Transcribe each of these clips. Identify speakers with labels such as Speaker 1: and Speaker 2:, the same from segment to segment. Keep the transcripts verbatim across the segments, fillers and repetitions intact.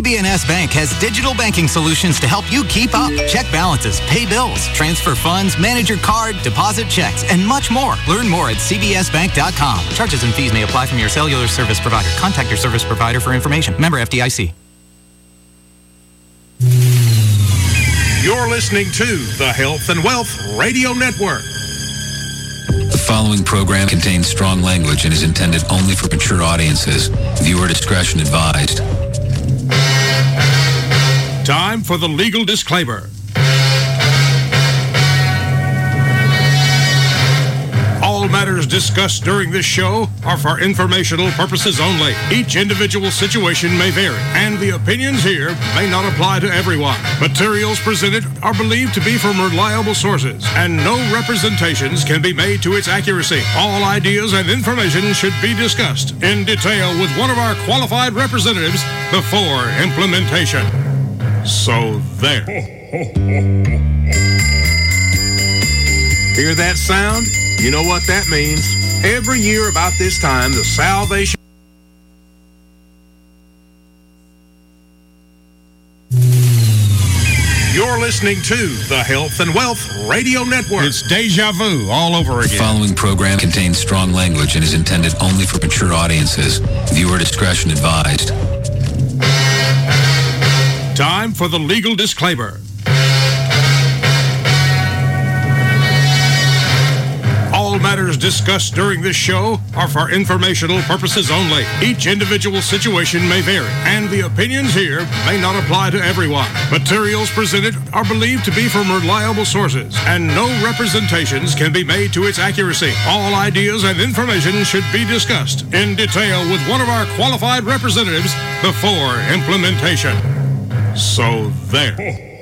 Speaker 1: B N S Bank has digital banking solutions to help you keep up. Check balances, pay bills, transfer funds, manage your card, deposit checks, and much more. Learn more at c b s bank dot com. Charges and fees may apply from your cellular service provider. Contact your service provider for information. Member F D I C.
Speaker 2: You're listening to the Health and Wealth Radio Network.
Speaker 3: The following program contains strong language and is intended only for mature audiences. Viewer discretion advised.
Speaker 2: Time for the legal disclaimer. All matters discussed during this show are for informational purposes only. Each individual situation may vary, and the opinions here may not apply to everyone. Materials presented are believed to be from reliable sources, and no representations can be made to its accuracy. All ideas and information should be discussed in detail with one of our qualified representatives before implementation. So there. Hear that sound? You know what that means. Every year about this time, the Salvation... You're listening to the Health and Wealth Radio Network. It's deja vu all over again.
Speaker 3: The following program contains strong language and is intended only for mature audiences. Viewer discretion advised.
Speaker 2: Time for the legal disclaimer. All matters discussed during this show are for informational purposes only. Each individual situation may vary, and the opinions here may not apply to everyone. Materials presented are believed to be from reliable sources, and no representations can be made to its accuracy. All ideas and information should be discussed in detail with one of our qualified representatives before implementation. So there.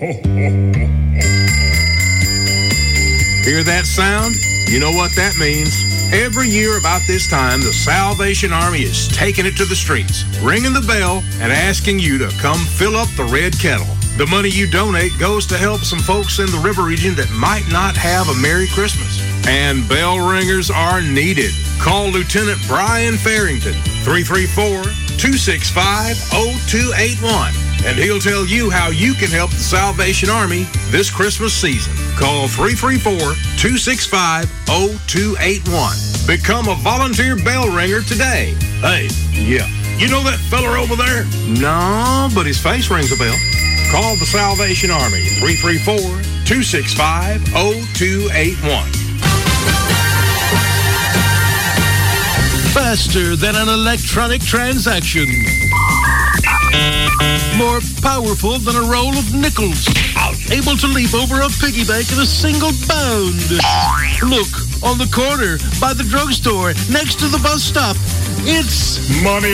Speaker 2: Hear that sound? You know what that means. Every year about this time, the Salvation Army is taking it to the streets, ringing the bell, and asking you to come fill up the red kettle. The money you donate goes to help some folks in the river region that might not have a Merry Christmas. And bell ringers are needed. Call Lieutenant Brian Farrington, three three four, two six five, zero two eight one. And he'll tell you how you can help the Salvation Army this Christmas season. Call three three four, two six five, zero two eight one. Become a volunteer bell ringer today. Hey, yeah, you know that fella over there? No, but his face rings a bell. Call the Salvation Army, three three four, two six five, zero two eight one.
Speaker 4: Faster than an electronic transaction. More powerful than a roll of nickels. Able to leap over a piggy bank in a single bound. Look, on the corner, by the drugstore, next to the bus stop. It's
Speaker 2: Money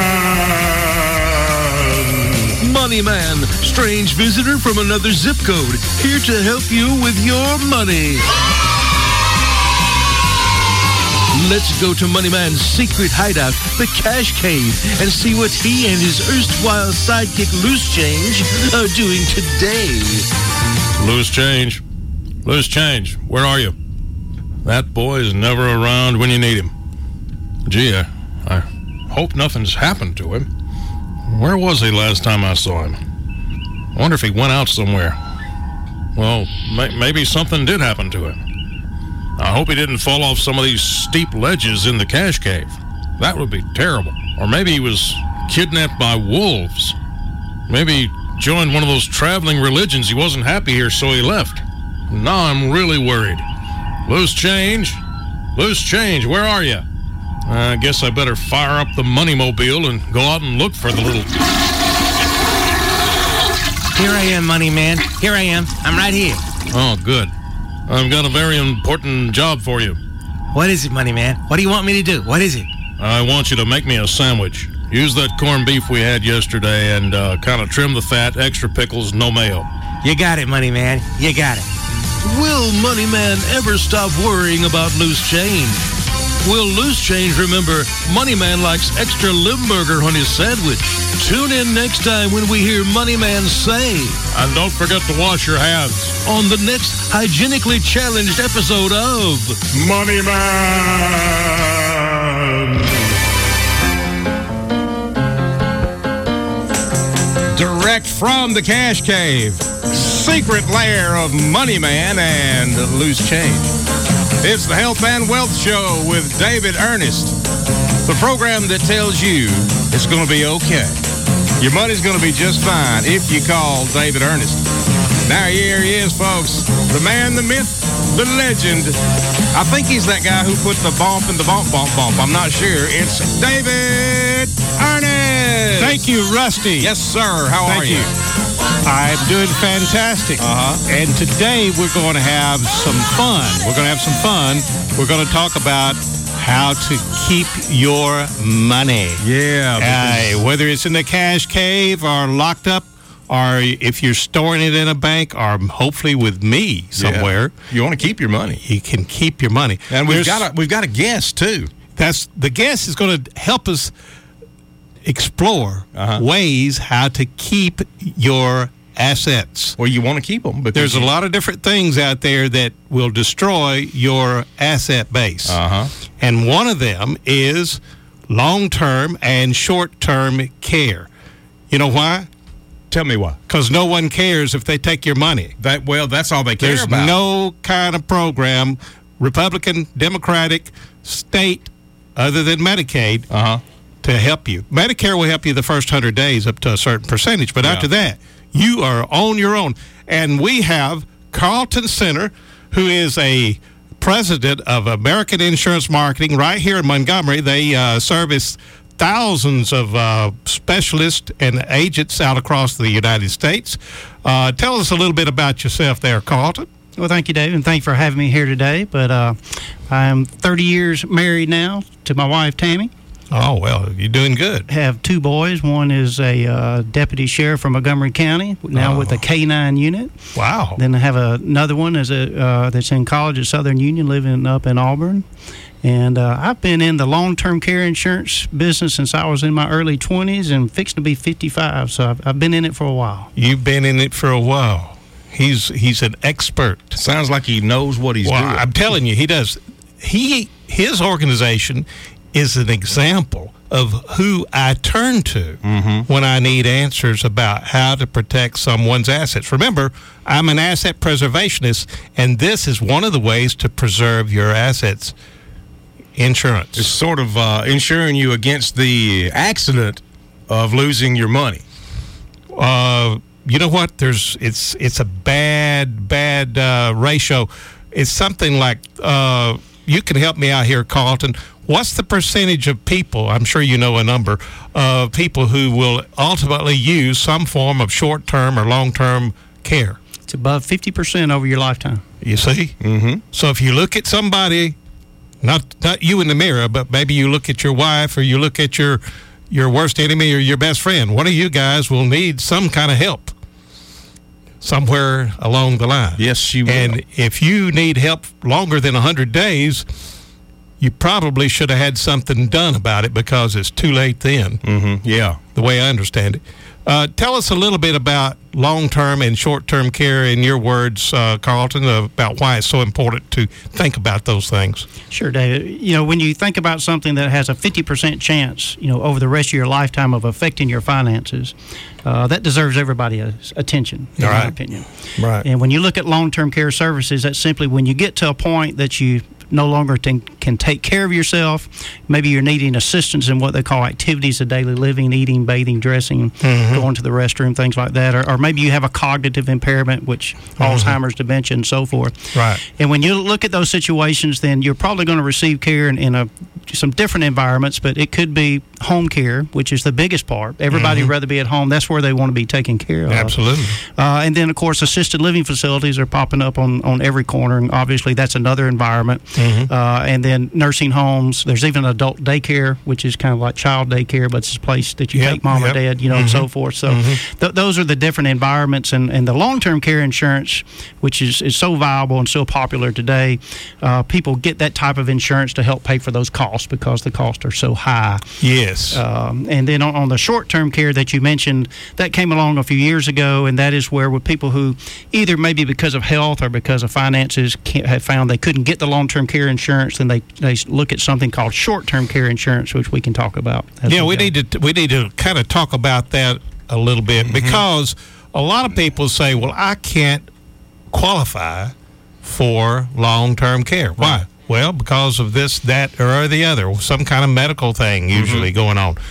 Speaker 2: Man!
Speaker 4: Money Man, strange visitor from another zip code, here to help you with your money. Let's go to Money Man's secret hideout, the Cash Cave, and see what he and his erstwhile sidekick Loose Change are doing today.
Speaker 2: Loose Change. Loose Change, where are you? That boy is never around when you need him. Gee, I, I hope nothing's happened to him. Where was he last time I saw him? I wonder if he went out somewhere. Well, may, maybe something did happen to him. I hope he didn't fall off some of these steep ledges in the Cash Cave. That would be terrible. Or maybe he was kidnapped by wolves. Maybe he joined one of those traveling religions. He wasn't happy here, so he left. Now I'm really worried. Loose Change? Loose Change, where are you? I guess I better fire up the money mobile and go out and look for the little...
Speaker 5: Here I am, Money Man. Here I am. I'm right here.
Speaker 2: Oh, good. I've got a very important job for you.
Speaker 5: What is it, Money Man? What do you want me to do? What is it?
Speaker 2: I want you to make me a sandwich. Use that corned beef we had yesterday and uh, kind of trim the fat, extra pickles, no mayo.
Speaker 5: You got it, Money Man. You got it.
Speaker 4: Will Money Man ever stop worrying about loose change? Will Loose Change remember Money Man likes extra Limburger on his sandwich? Tune in next time when we hear Money Man say...
Speaker 2: And don't forget to wash your hands.
Speaker 4: On the next hygienically challenged episode of...
Speaker 2: Money Man!
Speaker 6: direct from the Cash Cave, secret lair of Money Man and Loose Change. It's the Health and Wealth Show with David Ernest, the program that tells you it's going to be okay. Your money's going to be just fine if you call David Ernest. Now here he is, folks, the man, the myth, the legend. I think he's that guy who put the bump in the bump, bump, bump. I'm not sure. It's David Ernest.
Speaker 7: Thank you, Rusty.
Speaker 6: Yes, sir. How
Speaker 7: Thank
Speaker 6: are you?
Speaker 7: you? I'm doing fantastic.
Speaker 6: Uh-huh.
Speaker 7: And today we're going to have some fun. We're going to have some fun. We're going to talk about how to keep your money.
Speaker 6: Yeah.
Speaker 7: Uh, whether it's in the cash cave or locked up, or if you're storing it in a bank, or hopefully with me somewhere.
Speaker 6: Yeah. You want to keep your money.
Speaker 7: You can keep your money.
Speaker 6: And we've got a, we've got a guest, too.
Speaker 7: That's the guest is going to help us explore uh-huh. ways how to keep your assets.
Speaker 6: Well, you want to keep them.
Speaker 7: There's
Speaker 6: you...
Speaker 7: a lot of different things out there that will destroy your asset base.
Speaker 6: Uh-huh.
Speaker 7: And one of them is long-term and short-term care. You know why?
Speaker 6: Tell me why.
Speaker 7: Because no one cares if they take your money.
Speaker 6: That Well, that's all they care
Speaker 7: There's
Speaker 6: about.
Speaker 7: There's no kind of program, Republican, Democratic, state, other than Medicaid,
Speaker 6: uh-huh.
Speaker 7: to help you. Medicare will help you the first one hundred days up to a certain percentage, but yeah. after that, you are on your own. And we have Carlton Center, who is a president of American Insurance Marketing right here in Montgomery. They uh, service thousands of uh, specialists and agents out across the United States. Uh, tell us a little bit about yourself there, Carlton.
Speaker 8: Well, thank you, Dave, and thank you for having me here today. But uh, I'm thirty years married now to my wife, Tammy.
Speaker 7: Oh, well, you're doing good.
Speaker 8: Have two boys. One is a uh, deputy sheriff from Montgomery County, now oh. with a K nine unit.
Speaker 7: Wow.
Speaker 8: Then I have another one as a, uh, that's in college at Southern Union, living up in Auburn. And uh, I've been in the long-term care insurance business since I was in my early twenties and fixing to be fifty-five, so I've, I've been in it for a while.
Speaker 7: You've been in it for a while. He's he's an expert.
Speaker 6: Sounds like he knows what he's
Speaker 7: well,
Speaker 6: doing.
Speaker 7: I'm telling you, he does. He His organization is an example of who I turn to
Speaker 6: mm-hmm.
Speaker 7: when I need answers about how to protect someone's assets. Remember, I'm an asset preservationist, and this is one of the ways to preserve your assets. Insurance.
Speaker 6: It's sort of uh, insuring you against the accident of losing your money.
Speaker 7: Uh, you know what? There's it's it's a bad bad uh, ratio. It's something like uh, you can help me out here, Carlton. What's the percentage of people? I'm sure you know a number of people who will ultimately use some form of short-term or long-term care.
Speaker 8: It's above fifty percent over your lifetime.
Speaker 7: You see?
Speaker 6: Mm-hmm.
Speaker 7: So if you look at somebody. Not not you in the mirror, but maybe you look at your wife or you look at your your worst enemy or your best friend. One of you guys will need some kind of help somewhere along the line.
Speaker 6: Yes, she will.
Speaker 7: And if you need help longer than one hundred days, you probably should have had something done about it because it's too late then.
Speaker 6: Mm-hmm. Yeah.
Speaker 7: The way I understand it. Uh, tell us a little bit about long-term and short-term care in your words, uh, Carlton, about why it's so important to think about those things.
Speaker 8: Sure, David. You know, when you think about something that has a fifty percent chance, you know, over the rest of your lifetime of affecting your finances, uh, that deserves everybody's attention, in
Speaker 7: All right.
Speaker 8: my opinion.
Speaker 7: Right.
Speaker 8: And when you look at long-term care services, that's simply when you get to a point that you no longer t- can take care of yourself. Maybe you're needing assistance in what they call activities of daily living, eating, bathing, dressing,
Speaker 7: mm-hmm.
Speaker 8: going to the restroom, things like that. Or, or maybe you have a cognitive impairment, which mm-hmm. Alzheimer's, dementia, and so forth.
Speaker 7: Right.
Speaker 8: And when you look at those situations, then you're probably going to receive care in, in a, some different environments, but it could be home care, which is the biggest part. Everybody
Speaker 7: mm-hmm.
Speaker 8: would rather be at home. That's where they want to be taken care of.
Speaker 7: Absolutely.
Speaker 8: Uh, and then, of course, assisted living facilities are popping up on, on every corner, and obviously that's another environment.
Speaker 7: Mm-hmm.
Speaker 8: Uh, and then nursing homes. There's even adult daycare, which is kind of like child daycare, but it's a place that you
Speaker 7: yep,
Speaker 8: take mom
Speaker 7: yep.
Speaker 8: or dad, you know,
Speaker 7: mm-hmm.
Speaker 8: and so forth. So
Speaker 7: mm-hmm.
Speaker 8: th- those are the different environments. And, and the long-term care insurance, which is, is so viable and so popular today, uh, people get that type of insurance to help pay for those costs because the costs are so high.
Speaker 7: Yes.
Speaker 8: Um, and then on, on the short-term care that you mentioned, that came along a few years ago, and that is where with people who either maybe because of health or because of finances can't, have found they couldn't get the long-term care insurance, then they, they look at something called short-term care insurance, which we can talk about.
Speaker 7: Yeah, we need to we need to kind of talk about that a little bit mm-hmm. because a lot of people say, well, I can't qualify for long-term care. Why? Right. Well, because of this, that, or the other, some kind of medical thing usually mm-hmm. going on,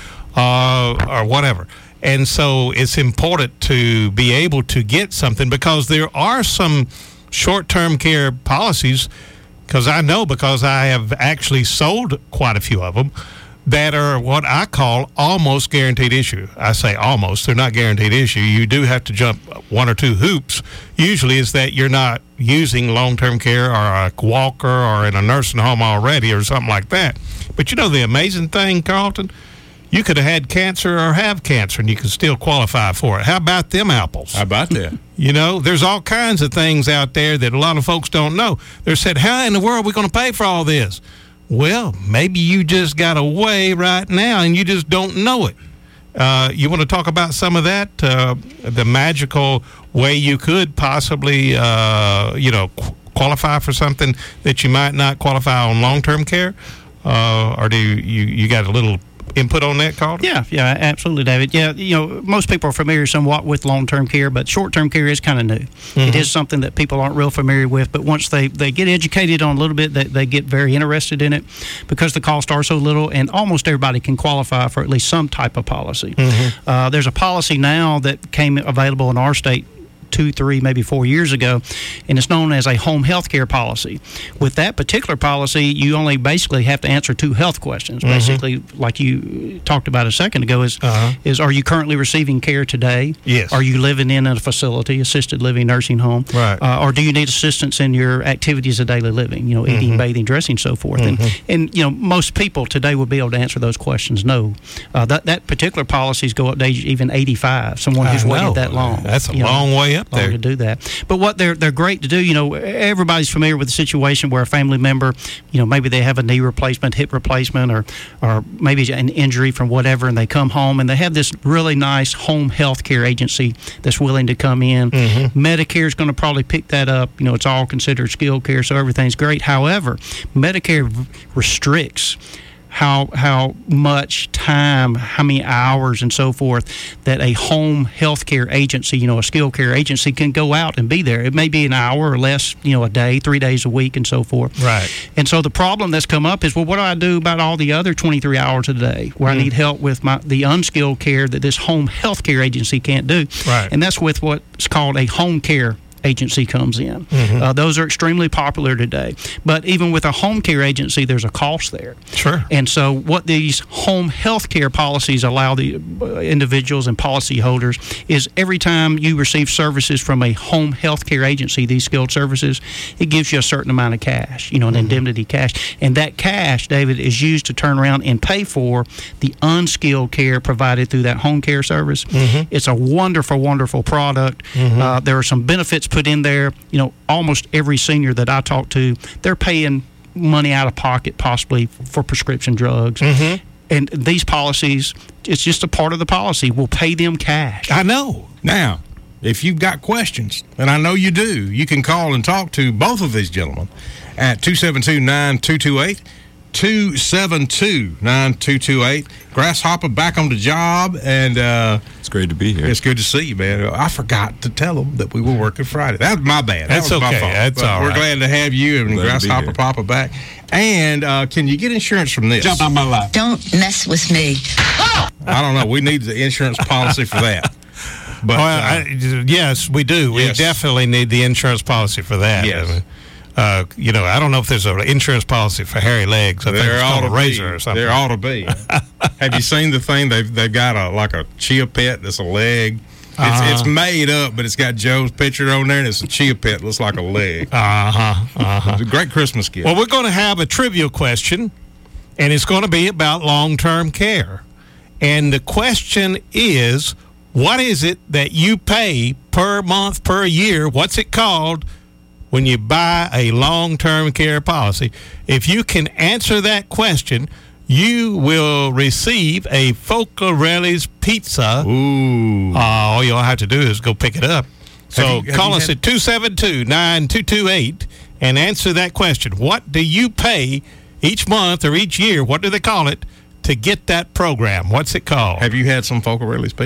Speaker 7: uh, or whatever. And so it's important to be able to get something because there are some short-term care policies, because I know because I have actually sold quite a few of them, that are what I call almost guaranteed issue. I say almost. They're not guaranteed issue. You do have to jump one or two hoops. Usually it's that you're not using long-term care or a walker or in a nursing home already or something like that. But you know the amazing thing, Carlton? You could have had cancer or have cancer and you could still qualify for it. How about them apples?
Speaker 6: How about that?
Speaker 7: You know, there's all kinds of things out there that a lot of folks don't know. They're said, how in the world are we going to pay for all this? Well, maybe you just got a way right now and you just don't know it. Uh, you want to talk about some of that, uh, the magical way you could possibly, uh, you know, qu- qualify for something that you might not qualify on long-term care? Uh, or do you, you, you got a little input on that, Carlton?
Speaker 8: Yeah, yeah, absolutely, David. Yeah, you know, most people are familiar somewhat with long-term care, but short-term care is kind of new. Mm-hmm. It is something that people aren't real familiar with, but once they, they get educated on a little bit, they, they get very interested in it because the costs are so little, and almost everybody can qualify for at least some type of policy. Mm-hmm. Uh, there's a policy now that came available in our state two, three, maybe four years ago, and it's known as a home health care policy. With that particular policy, you only basically have to answer two health questions. Mm-hmm. Basically, like you talked about a second ago, is uh-huh. is are you currently receiving care today?
Speaker 7: Yes.
Speaker 8: Are you living in a facility, assisted living, nursing home?
Speaker 7: Right.
Speaker 8: Uh, or do you need assistance in your activities of daily living? You know, eating, mm-hmm. bathing, dressing, so forth. Mm-hmm. And and you know, most people today would be able to answer those questions. No, uh, that that particular policies go up to age even eighty-five. Someone who's waited that long.
Speaker 7: That's a long know, way up there
Speaker 8: to do that. But what they're they're great to do, you know, everybody's familiar with the situation where a family member, you know, maybe they have a knee replacement, hip replacement, or or maybe an injury from whatever, and they come home and they have this really nice home health care agency that's willing to come in. Mm-hmm. Medicare is going to probably pick that up. You know, it's all considered skilled care, so everything's great. However, Medicare restricts how how much time, how many hours and so forth that a home health care agency, you know, a skilled care agency can go out and be there. It may be an hour or less, you know, a day, three days a week and so forth.
Speaker 7: Right.
Speaker 8: And so the problem that's come up is, well, what do I do about all the other twenty-three hours a day where mm. I need help with my the unskilled care that this home health care agency can't do?
Speaker 7: Right.
Speaker 8: And that's with what's called a home care agency comes in.
Speaker 7: Mm-hmm.
Speaker 8: Uh, those are extremely popular today. But even with a home care agency, there's a cost there.
Speaker 7: Sure.
Speaker 8: And so what these home health care policies allow the individuals and policyholders is every time you receive services from a home health care agency, these skilled services, it gives you a certain amount of cash, you know, an mm-hmm. indemnity cash. And that cash, David, is used to turn around and pay for the unskilled care provided through that home care service.
Speaker 7: Mm-hmm.
Speaker 8: It's a wonderful, wonderful product.
Speaker 7: Mm-hmm.
Speaker 8: Uh, there are some benefits put in there. You know, almost every senior that I talk to, they're paying money out of pocket possibly for prescription drugs.
Speaker 7: Mm-hmm.
Speaker 8: And these policies, it's just a part of the policy. We'll pay them cash.
Speaker 7: I know.
Speaker 6: Now, if you've got questions, and I know you do, you can call and talk to both of these gentlemen at two seven two, nine two two eight. two seven two, nine two two eight. Grasshopper back on the job, and uh,
Speaker 3: it's great to be here.
Speaker 6: It's good to see you, man. I forgot to tell them that we were working Friday. That was my bad. That
Speaker 7: That's
Speaker 6: was
Speaker 7: okay.
Speaker 6: my fault.
Speaker 7: That's
Speaker 6: but
Speaker 7: all
Speaker 6: we're
Speaker 7: right.
Speaker 6: glad to have you and
Speaker 3: Glad
Speaker 6: Grasshopper Papa back. And uh, can you get insurance from this?
Speaker 9: Jump on my lap.
Speaker 10: Don't mess with me.
Speaker 6: I don't know. We need the insurance policy for that. But
Speaker 7: well,
Speaker 6: uh,
Speaker 7: I, yes, we do.
Speaker 6: Yes.
Speaker 7: We definitely need the insurance policy for that.
Speaker 6: Yes.
Speaker 7: I mean, Uh, you know, I don't know if there's an insurance policy for hairy legs. I think
Speaker 6: there
Speaker 7: it's
Speaker 6: ought
Speaker 7: called
Speaker 6: to
Speaker 7: a razor
Speaker 6: be.
Speaker 7: or something.
Speaker 6: There ought to be. Have you seen the thing? They've they've got a like a chia pet that's a leg. It's,
Speaker 7: uh-huh.
Speaker 6: it's made up, but it's got Joe's picture on there, and it's a chia pet. Looks like a leg.
Speaker 7: Uh huh. Uh huh.
Speaker 6: It's a great Christmas gift.
Speaker 7: Well, we're going to have a trivia question, and it's going to be about long-term care. And the question is, what is it that you pay per month, per year? What's it called when you buy a long-term care policy? If you can answer that question, you will receive a Focarelli's pizza.
Speaker 6: Ooh.
Speaker 7: Uh, all you'll have to do is go pick it up. So
Speaker 6: Have you- have
Speaker 7: call
Speaker 6: you
Speaker 7: us
Speaker 6: had-
Speaker 7: at two seven two, nine two two eight and answer that question. What do you pay each month or each year, what do they call it, to get that program? What's it called?
Speaker 6: Have you had some Focarelli's pizza?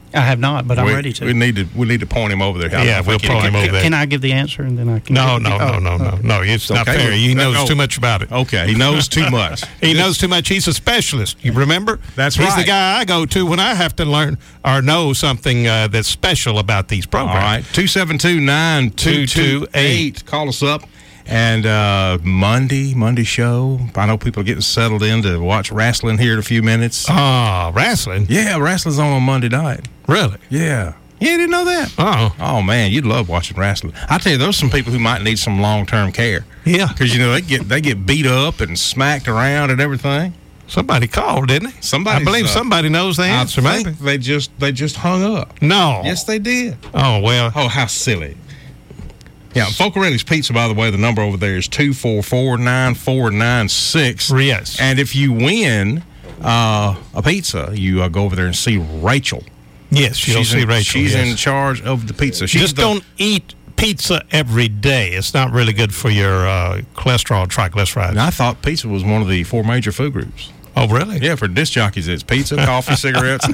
Speaker 8: I have not, but I'm
Speaker 6: we,
Speaker 8: ready to.
Speaker 6: We need to we need to point him over there.
Speaker 7: Yeah, we'll point him over there.
Speaker 8: Can I give the answer and then I can?
Speaker 7: No,
Speaker 8: give,
Speaker 7: no,
Speaker 8: oh,
Speaker 7: no, no, no,
Speaker 8: oh.
Speaker 7: no. It's not
Speaker 6: okay.
Speaker 7: fair. He knows
Speaker 6: No.
Speaker 7: too much about it.
Speaker 6: Okay, he knows too much.
Speaker 7: He knows too much. He's a specialist. You remember?
Speaker 6: That's
Speaker 7: He's
Speaker 6: right.
Speaker 7: the guy I go to when I have to learn or know something uh, that's special about these programs.
Speaker 6: All right, two seven two, nine two two eight. Call us up. And uh, Monday, Monday show. I know people are getting settled in to watch wrestling here in a few minutes.
Speaker 7: Oh, wrestling?
Speaker 6: Yeah, wrestling's on on Monday night.
Speaker 7: Really?
Speaker 6: Yeah. You didn't know that?
Speaker 7: Oh.
Speaker 6: Oh, man, you'd love watching wrestling. I tell you, there's some people who might need some long-term care.
Speaker 7: Yeah.
Speaker 6: Because, you know, they get they get beat up and smacked around and everything.
Speaker 7: Somebody called, didn't they?
Speaker 6: Somebody's,
Speaker 7: I believe
Speaker 6: uh,
Speaker 7: somebody knows the answer,
Speaker 6: I think
Speaker 7: maybe.
Speaker 6: they just, they just hung up.
Speaker 7: No.
Speaker 6: Yes, they did.
Speaker 7: Oh, well.
Speaker 6: Oh, how silly. Yeah, Focarelli's Pizza, by the way, the number over there is two four four, nine four nine six.
Speaker 7: Yes.
Speaker 6: And if you win uh, a pizza, you uh, go over there and see Rachel.
Speaker 7: Yes, you'll
Speaker 6: she's
Speaker 7: see
Speaker 6: in,
Speaker 7: Rachel.
Speaker 6: She's
Speaker 7: yes.
Speaker 6: in charge of the pizza. She's
Speaker 7: Just
Speaker 6: the,
Speaker 7: don't eat pizza every day. It's not really good for your uh, cholesterol, triglycerides.
Speaker 6: And I thought pizza was one of the four major food groups.
Speaker 7: Oh, really?
Speaker 6: Yeah, for disc jockeys, it's pizza, coffee, cigarettes,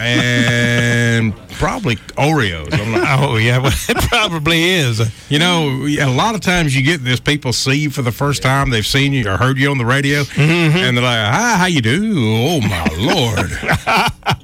Speaker 6: and probably Oreos. I'm not,
Speaker 7: Oh, yeah, well, it probably is.
Speaker 6: you know, a lot of times you get this, people see you for the first time. They've seen you or heard you on the radio,
Speaker 7: Mm-hmm.
Speaker 6: and they're like, hi, how you do? Oh, my Lord.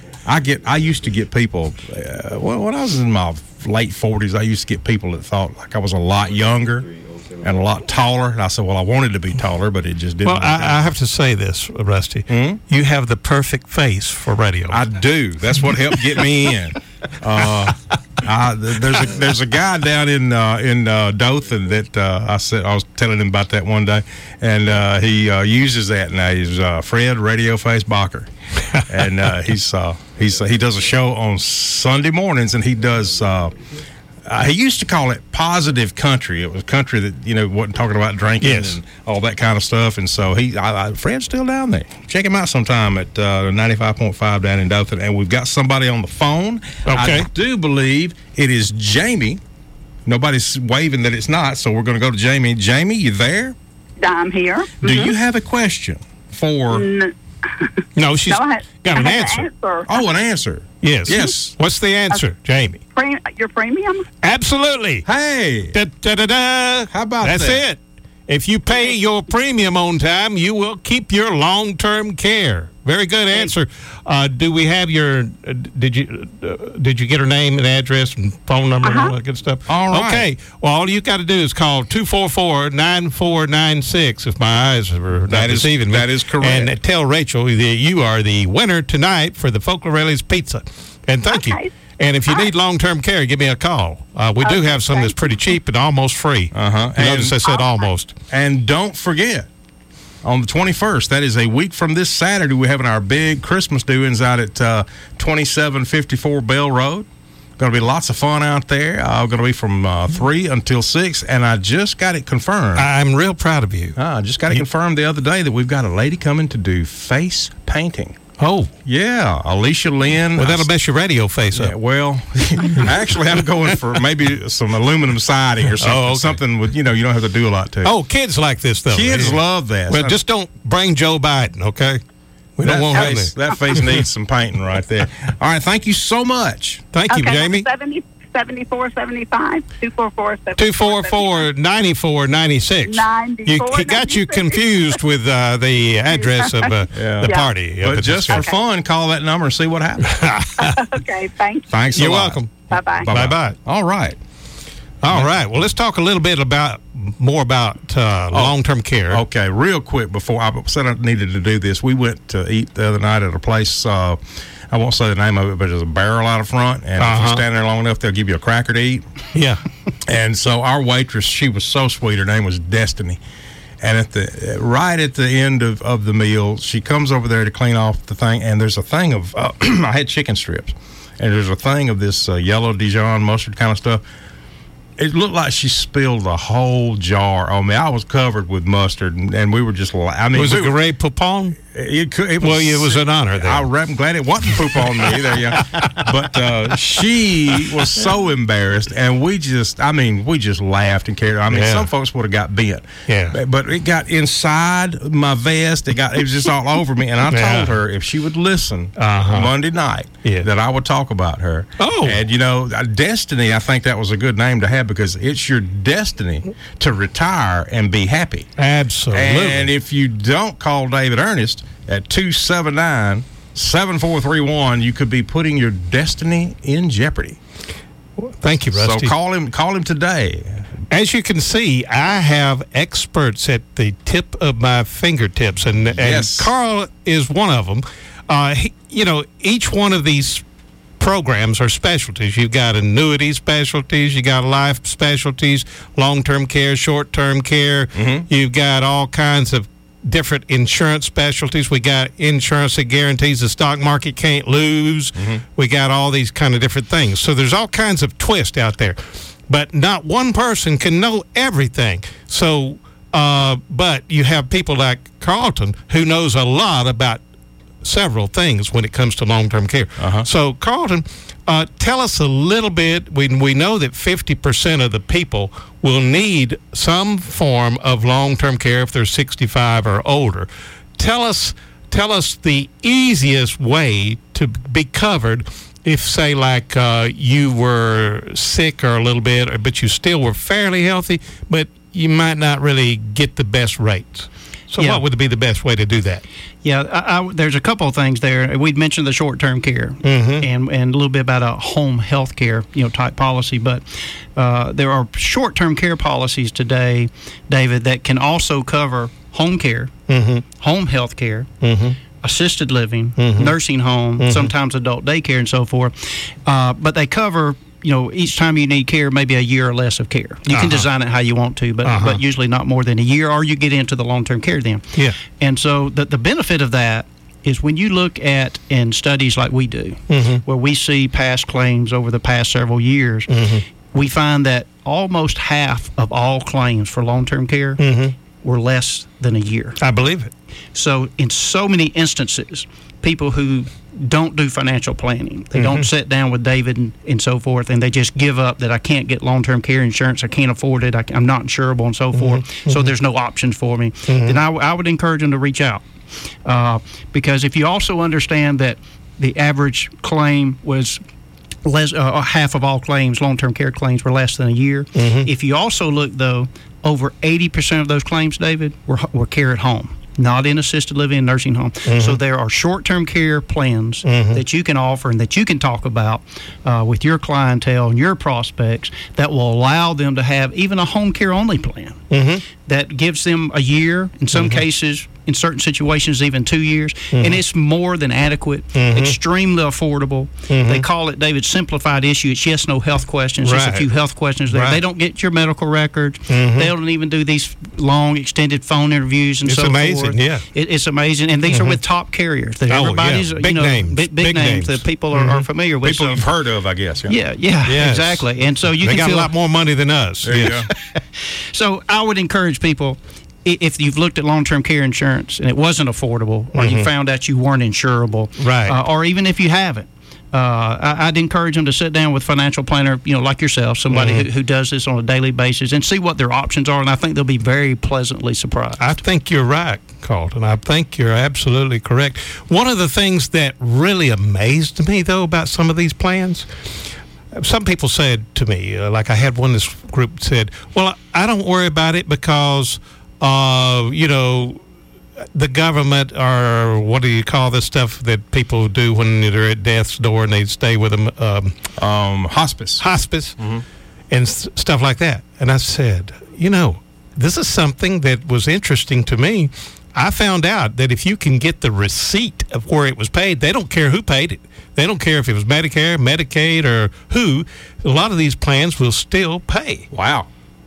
Speaker 6: I get. I used to get people, uh, well, when I was in my late forties, I used to get people that thought like I was a lot younger and a lot taller. And I said, well, I wanted to be taller, but it just didn't
Speaker 7: Well,
Speaker 6: work out.
Speaker 7: I, I have to say this, Rusty. You have the perfect face for radio.
Speaker 6: I do. That's what helped get me in. Uh, I, there's a there's a guy down in uh, in uh, Dothan that uh, I said I was telling him about that one day, and uh, he uh, uses that now. He's uh, Fred Radio Face Bacher, and uh, he's uh, he's he does a show on Sunday mornings, and he does. Uh, Uh, he used to call it positive country. It was country that, you know, wasn't talking about drinking
Speaker 7: Yes.
Speaker 6: and all that kind of stuff. And so he, I, I, Fred's still down there. Check him out sometime at uh, ninety-five point five down in Dothan. And we've got somebody on the phone.
Speaker 7: Okay.
Speaker 6: I do believe it is Jamie. Nobody's waving that it's not, so we're going to go to Jamie. Jamie, you there?
Speaker 9: I'm here.
Speaker 6: Do you have a question for...
Speaker 9: N-
Speaker 7: no, she's
Speaker 9: no, I had,
Speaker 7: got
Speaker 9: I
Speaker 7: an
Speaker 9: had
Speaker 7: answer.
Speaker 9: to answer.
Speaker 6: Oh, an answer.
Speaker 7: Yes.
Speaker 6: Yes.
Speaker 7: What's the answer, Jamie?
Speaker 9: Pre- your premium?
Speaker 7: Absolutely.
Speaker 6: Hey.
Speaker 7: Da, da, da, da.
Speaker 6: How about
Speaker 7: That's
Speaker 6: that?
Speaker 7: it. If you pay your premium on time, you will keep your long-term care. Very good answer. Uh, do we have your? Uh, did you uh, did you get her name and address and phone number
Speaker 9: Uh-huh.
Speaker 7: and all that good stuff?
Speaker 6: All right.
Speaker 7: Okay. Well, all you got to do is call two four four, nine four nine six. If my eyes were not
Speaker 6: That is-
Speaker 7: deceiving me,
Speaker 6: that is correct.
Speaker 7: And tell Rachel that you are the winner tonight for the Focarelli's Pizza. And thank
Speaker 9: Okay.
Speaker 7: you. And if you need long-term care, give me a call. Uh, we do
Speaker 9: Okay,
Speaker 7: have some that's
Speaker 9: thank
Speaker 7: pretty cheap and almost free.
Speaker 6: Uh-huh.
Speaker 7: You notice I
Speaker 6: And-
Speaker 7: said almost.
Speaker 6: And don't forget, on the twenty-first, that is a week from this Saturday, we're having our big Christmas doings out at uh, twenty-seven fifty-four Bell Road. Going to be lots of fun out there. Uh, going to be from uh, three until six, and I just got it confirmed.
Speaker 7: I'm real proud of you.
Speaker 6: I just got it confirmed the other day that we've got a lady coming to do face painting.
Speaker 7: Oh,
Speaker 6: Yeah, Alicia Lynn.
Speaker 7: well, that'll mess your radio face
Speaker 6: Yeah,
Speaker 7: up.
Speaker 6: well, actually, I'm going for maybe some aluminum siding or something.
Speaker 7: Oh, okay.
Speaker 6: Something with, you know, you don't have to do a lot to.
Speaker 7: Oh, kids like this, though.
Speaker 6: Kids
Speaker 7: Yeah.
Speaker 6: love that.
Speaker 7: Well, just don't bring Joe Biden, okay? We
Speaker 6: that
Speaker 7: don't want him
Speaker 6: face,
Speaker 7: there.
Speaker 6: that face needs some painting right there. All right, thank you so much.
Speaker 7: Thank you,
Speaker 9: Okay,
Speaker 7: Jamie.
Speaker 9: seventy, seventy-four, seventy-five, two four four,
Speaker 7: two four four, nine four nine six. You, he got you confused with uh, the address of uh,
Speaker 6: Yeah.
Speaker 7: the
Speaker 9: Yeah.
Speaker 7: party. up
Speaker 6: But
Speaker 7: at
Speaker 6: just
Speaker 7: the
Speaker 6: for
Speaker 7: school.
Speaker 6: fun, call that number and see what happens.
Speaker 9: Okay, thank you.
Speaker 6: Thanks a
Speaker 7: You're
Speaker 6: lot.
Speaker 7: welcome.
Speaker 9: Bye-bye.
Speaker 6: Bye-bye.
Speaker 7: Bye-bye.
Speaker 6: All right.
Speaker 7: All right. Well, let's talk a little bit about more about uh, long-term care.
Speaker 6: Okay, real quick before I said I needed to do this, we went to eat the other night at a place. Uh, I won't say the name of it, but there's a barrel out front, and if
Speaker 7: Uh-huh.
Speaker 6: you stand there long enough, they'll give you a cracker to eat.
Speaker 7: Yeah.
Speaker 6: And so our waitress, she was so sweet. Her name was Destiny. And at the right at the end of, of the meal, she comes over there to clean off the thing, and there's a thing of uh, I had chicken strips, and there's a thing of this uh, yellow Dijon mustard kind of stuff. It looked like she spilled the whole jar on me. I was covered with mustard, and, and we were just. I mean,
Speaker 7: Was
Speaker 6: we
Speaker 7: it
Speaker 6: were-
Speaker 7: Grey Poupon?
Speaker 6: It, could, it was,
Speaker 7: well, it was an honor. Then.
Speaker 6: I, I'm glad it wasn't poop on me there, yeah. But uh, she was so embarrassed, and we just, I mean, we just laughed and cared. I mean, yeah. some folks would have got bent.
Speaker 7: Yeah.
Speaker 6: But, but it got inside my vest. It got, it was just all over me. And I yeah. told her if she would listen uh-huh. Monday night, yeah. that I would talk about her.
Speaker 7: Oh.
Speaker 6: And, you know, Destiny, I think that was a good name to have because it's your destiny to retire and be happy.
Speaker 7: Absolutely.
Speaker 6: And if you don't call David Ernest at two seven nine, seven four three one, you could be putting your destiny in jeopardy.
Speaker 7: Well, thank you, Rusty.
Speaker 6: So call him call him today.
Speaker 7: As you can see, I have experts at the tip of my fingertips, and, and
Speaker 6: yes.
Speaker 7: Carl is one of them. Uh, he, you know, each one of these programs are specialties. You've got annuity specialties, you got life specialties, long-term care, short-term care.
Speaker 6: Mm-hmm.
Speaker 7: You've got all kinds of different insurance specialties. We got insurance that guarantees the stock market can't lose.
Speaker 6: Mm-hmm.
Speaker 7: We got all these kind of different things. So there's all kinds of twists out there. But not one person can know everything. So, uh, but you have people like Carlton who knows a lot about several things when it comes to long-term care.
Speaker 6: Uh-huh.
Speaker 7: So, Carlton, uh, tell us a little bit. We, we know that fifty percent of the people will need some form of long-term care if they're sixty-five or older. Tell us, tell us the easiest way to be covered if, say, like uh, you were sick or a little bit, but you still were fairly healthy, but you might not really get the best rates. So
Speaker 8: yeah.
Speaker 7: what would be the best way to do that?
Speaker 8: Yeah, I, I, there's a couple of things there. We'd mentioned the short-term care
Speaker 7: mm-hmm.
Speaker 8: and, and a little bit about a home health care, you know, type policy. But uh, there are short-term care policies today, David, that can also cover home care,
Speaker 7: mm-hmm.
Speaker 8: home health care,
Speaker 7: mm-hmm.
Speaker 8: assisted living,
Speaker 7: mm-hmm.
Speaker 8: nursing home,
Speaker 7: mm-hmm.
Speaker 8: sometimes adult daycare and so forth. Uh, but they cover, you know, each time you need care, maybe a year or less of care. You
Speaker 7: uh-huh.
Speaker 8: can design it how you want to, but
Speaker 7: uh-huh.
Speaker 8: but usually not more than a year, or you get into the long-term care then.
Speaker 7: Yeah.
Speaker 8: And so the, the benefit of that is when you look at in studies like we do,
Speaker 7: mm-hmm.
Speaker 8: where we see past claims over the past several years,
Speaker 7: mm-hmm.
Speaker 8: we find that almost half of all claims for long-term care
Speaker 7: mm-hmm.
Speaker 8: were less than a year.
Speaker 7: I believe it.
Speaker 8: So in so many instances, people who don't do financial planning, they mm-hmm. don't sit down with David and, and so forth, and they just give up that I can't get long-term care insurance, I can't afford it, I, I'm not insurable and so
Speaker 7: mm-hmm.
Speaker 8: forth,
Speaker 7: mm-hmm.
Speaker 8: so there's no options for me,
Speaker 7: mm-hmm.
Speaker 8: then I, I would encourage them to reach out. Uh, because if you also understand that the average claim was less, uh, half of all claims, long-term care claims, were less than a year.
Speaker 7: Mm-hmm.
Speaker 8: If you also look, though, over eighty percent of those claims, David, were, were care at home, not in assisted living and nursing home.
Speaker 7: Mm-hmm.
Speaker 8: So there are short-term care plans
Speaker 7: mm-hmm.
Speaker 8: that you can offer and that you can talk about uh, with your clientele and your prospects that will allow them to have even a home care only plan
Speaker 7: mm-hmm.
Speaker 8: that gives them a year, in some
Speaker 7: mm-hmm.
Speaker 8: cases, in certain situations, even two years.
Speaker 7: Mm-hmm.
Speaker 8: And it's more than adequate,
Speaker 7: mm-hmm.
Speaker 8: extremely affordable.
Speaker 7: Mm-hmm.
Speaker 8: They call it, David, simplified issue. It's yes, no health questions, just
Speaker 7: Right.
Speaker 8: a few health questions there.
Speaker 7: Right.
Speaker 8: They don't get your medical records.
Speaker 7: Mm-hmm.
Speaker 8: They don't even do these long, extended phone interviews and
Speaker 7: It's
Speaker 8: so
Speaker 7: amazing,
Speaker 8: forth.
Speaker 7: yeah.
Speaker 8: It, it's amazing. And these
Speaker 7: Mm-hmm.
Speaker 8: are with top carriers. That
Speaker 7: Oh,
Speaker 8: everybody's,
Speaker 7: yeah.
Speaker 8: you
Speaker 7: Big
Speaker 8: know,
Speaker 7: names.
Speaker 8: Big, big,
Speaker 7: Big
Speaker 8: names,
Speaker 7: names.
Speaker 8: that people are,
Speaker 7: Mm-hmm.
Speaker 8: are familiar with.
Speaker 6: People
Speaker 8: So-
Speaker 6: you've heard of, I guess. Yeah,
Speaker 8: yeah, yeah,
Speaker 7: Yes.
Speaker 8: exactly. And so you
Speaker 7: they
Speaker 8: can
Speaker 7: got
Speaker 8: feel
Speaker 7: a lot more money than us.
Speaker 6: There you
Speaker 7: Yes.
Speaker 6: go.
Speaker 8: So I would encourage people, i- if you've looked at long-term care insurance and it wasn't affordable, or
Speaker 7: Mm-hmm.
Speaker 8: you found out you weren't insurable,
Speaker 7: Right.
Speaker 8: uh, or even if you haven't, uh, I, I'd encourage them to sit down with a financial planner, you know, like yourself, somebody
Speaker 7: Mm-hmm.
Speaker 8: who, who does this on a daily basis, and see what their options are. And I think they'll be very pleasantly surprised.
Speaker 7: I think you're right, Carlton. I think you're absolutely correct. One of the things that really amazed me, though, about some of these plans, some people said to me, uh, like I had one this group said, well, I don't worry about it because, uh, you know, the government, or what do you call this stuff that people do when they're at death's door and they stay with them? Um,
Speaker 6: Um, hospice.
Speaker 7: hospice
Speaker 6: Mm-hmm.
Speaker 7: and s- stuff like that. And I said, you know, this is something that was interesting to me. I found out that if you can get the receipt of where it was paid, they don't care who paid it. They don't care if it was Medicare, Medicaid, or who. A lot of these plans will still pay.
Speaker 6: Wow.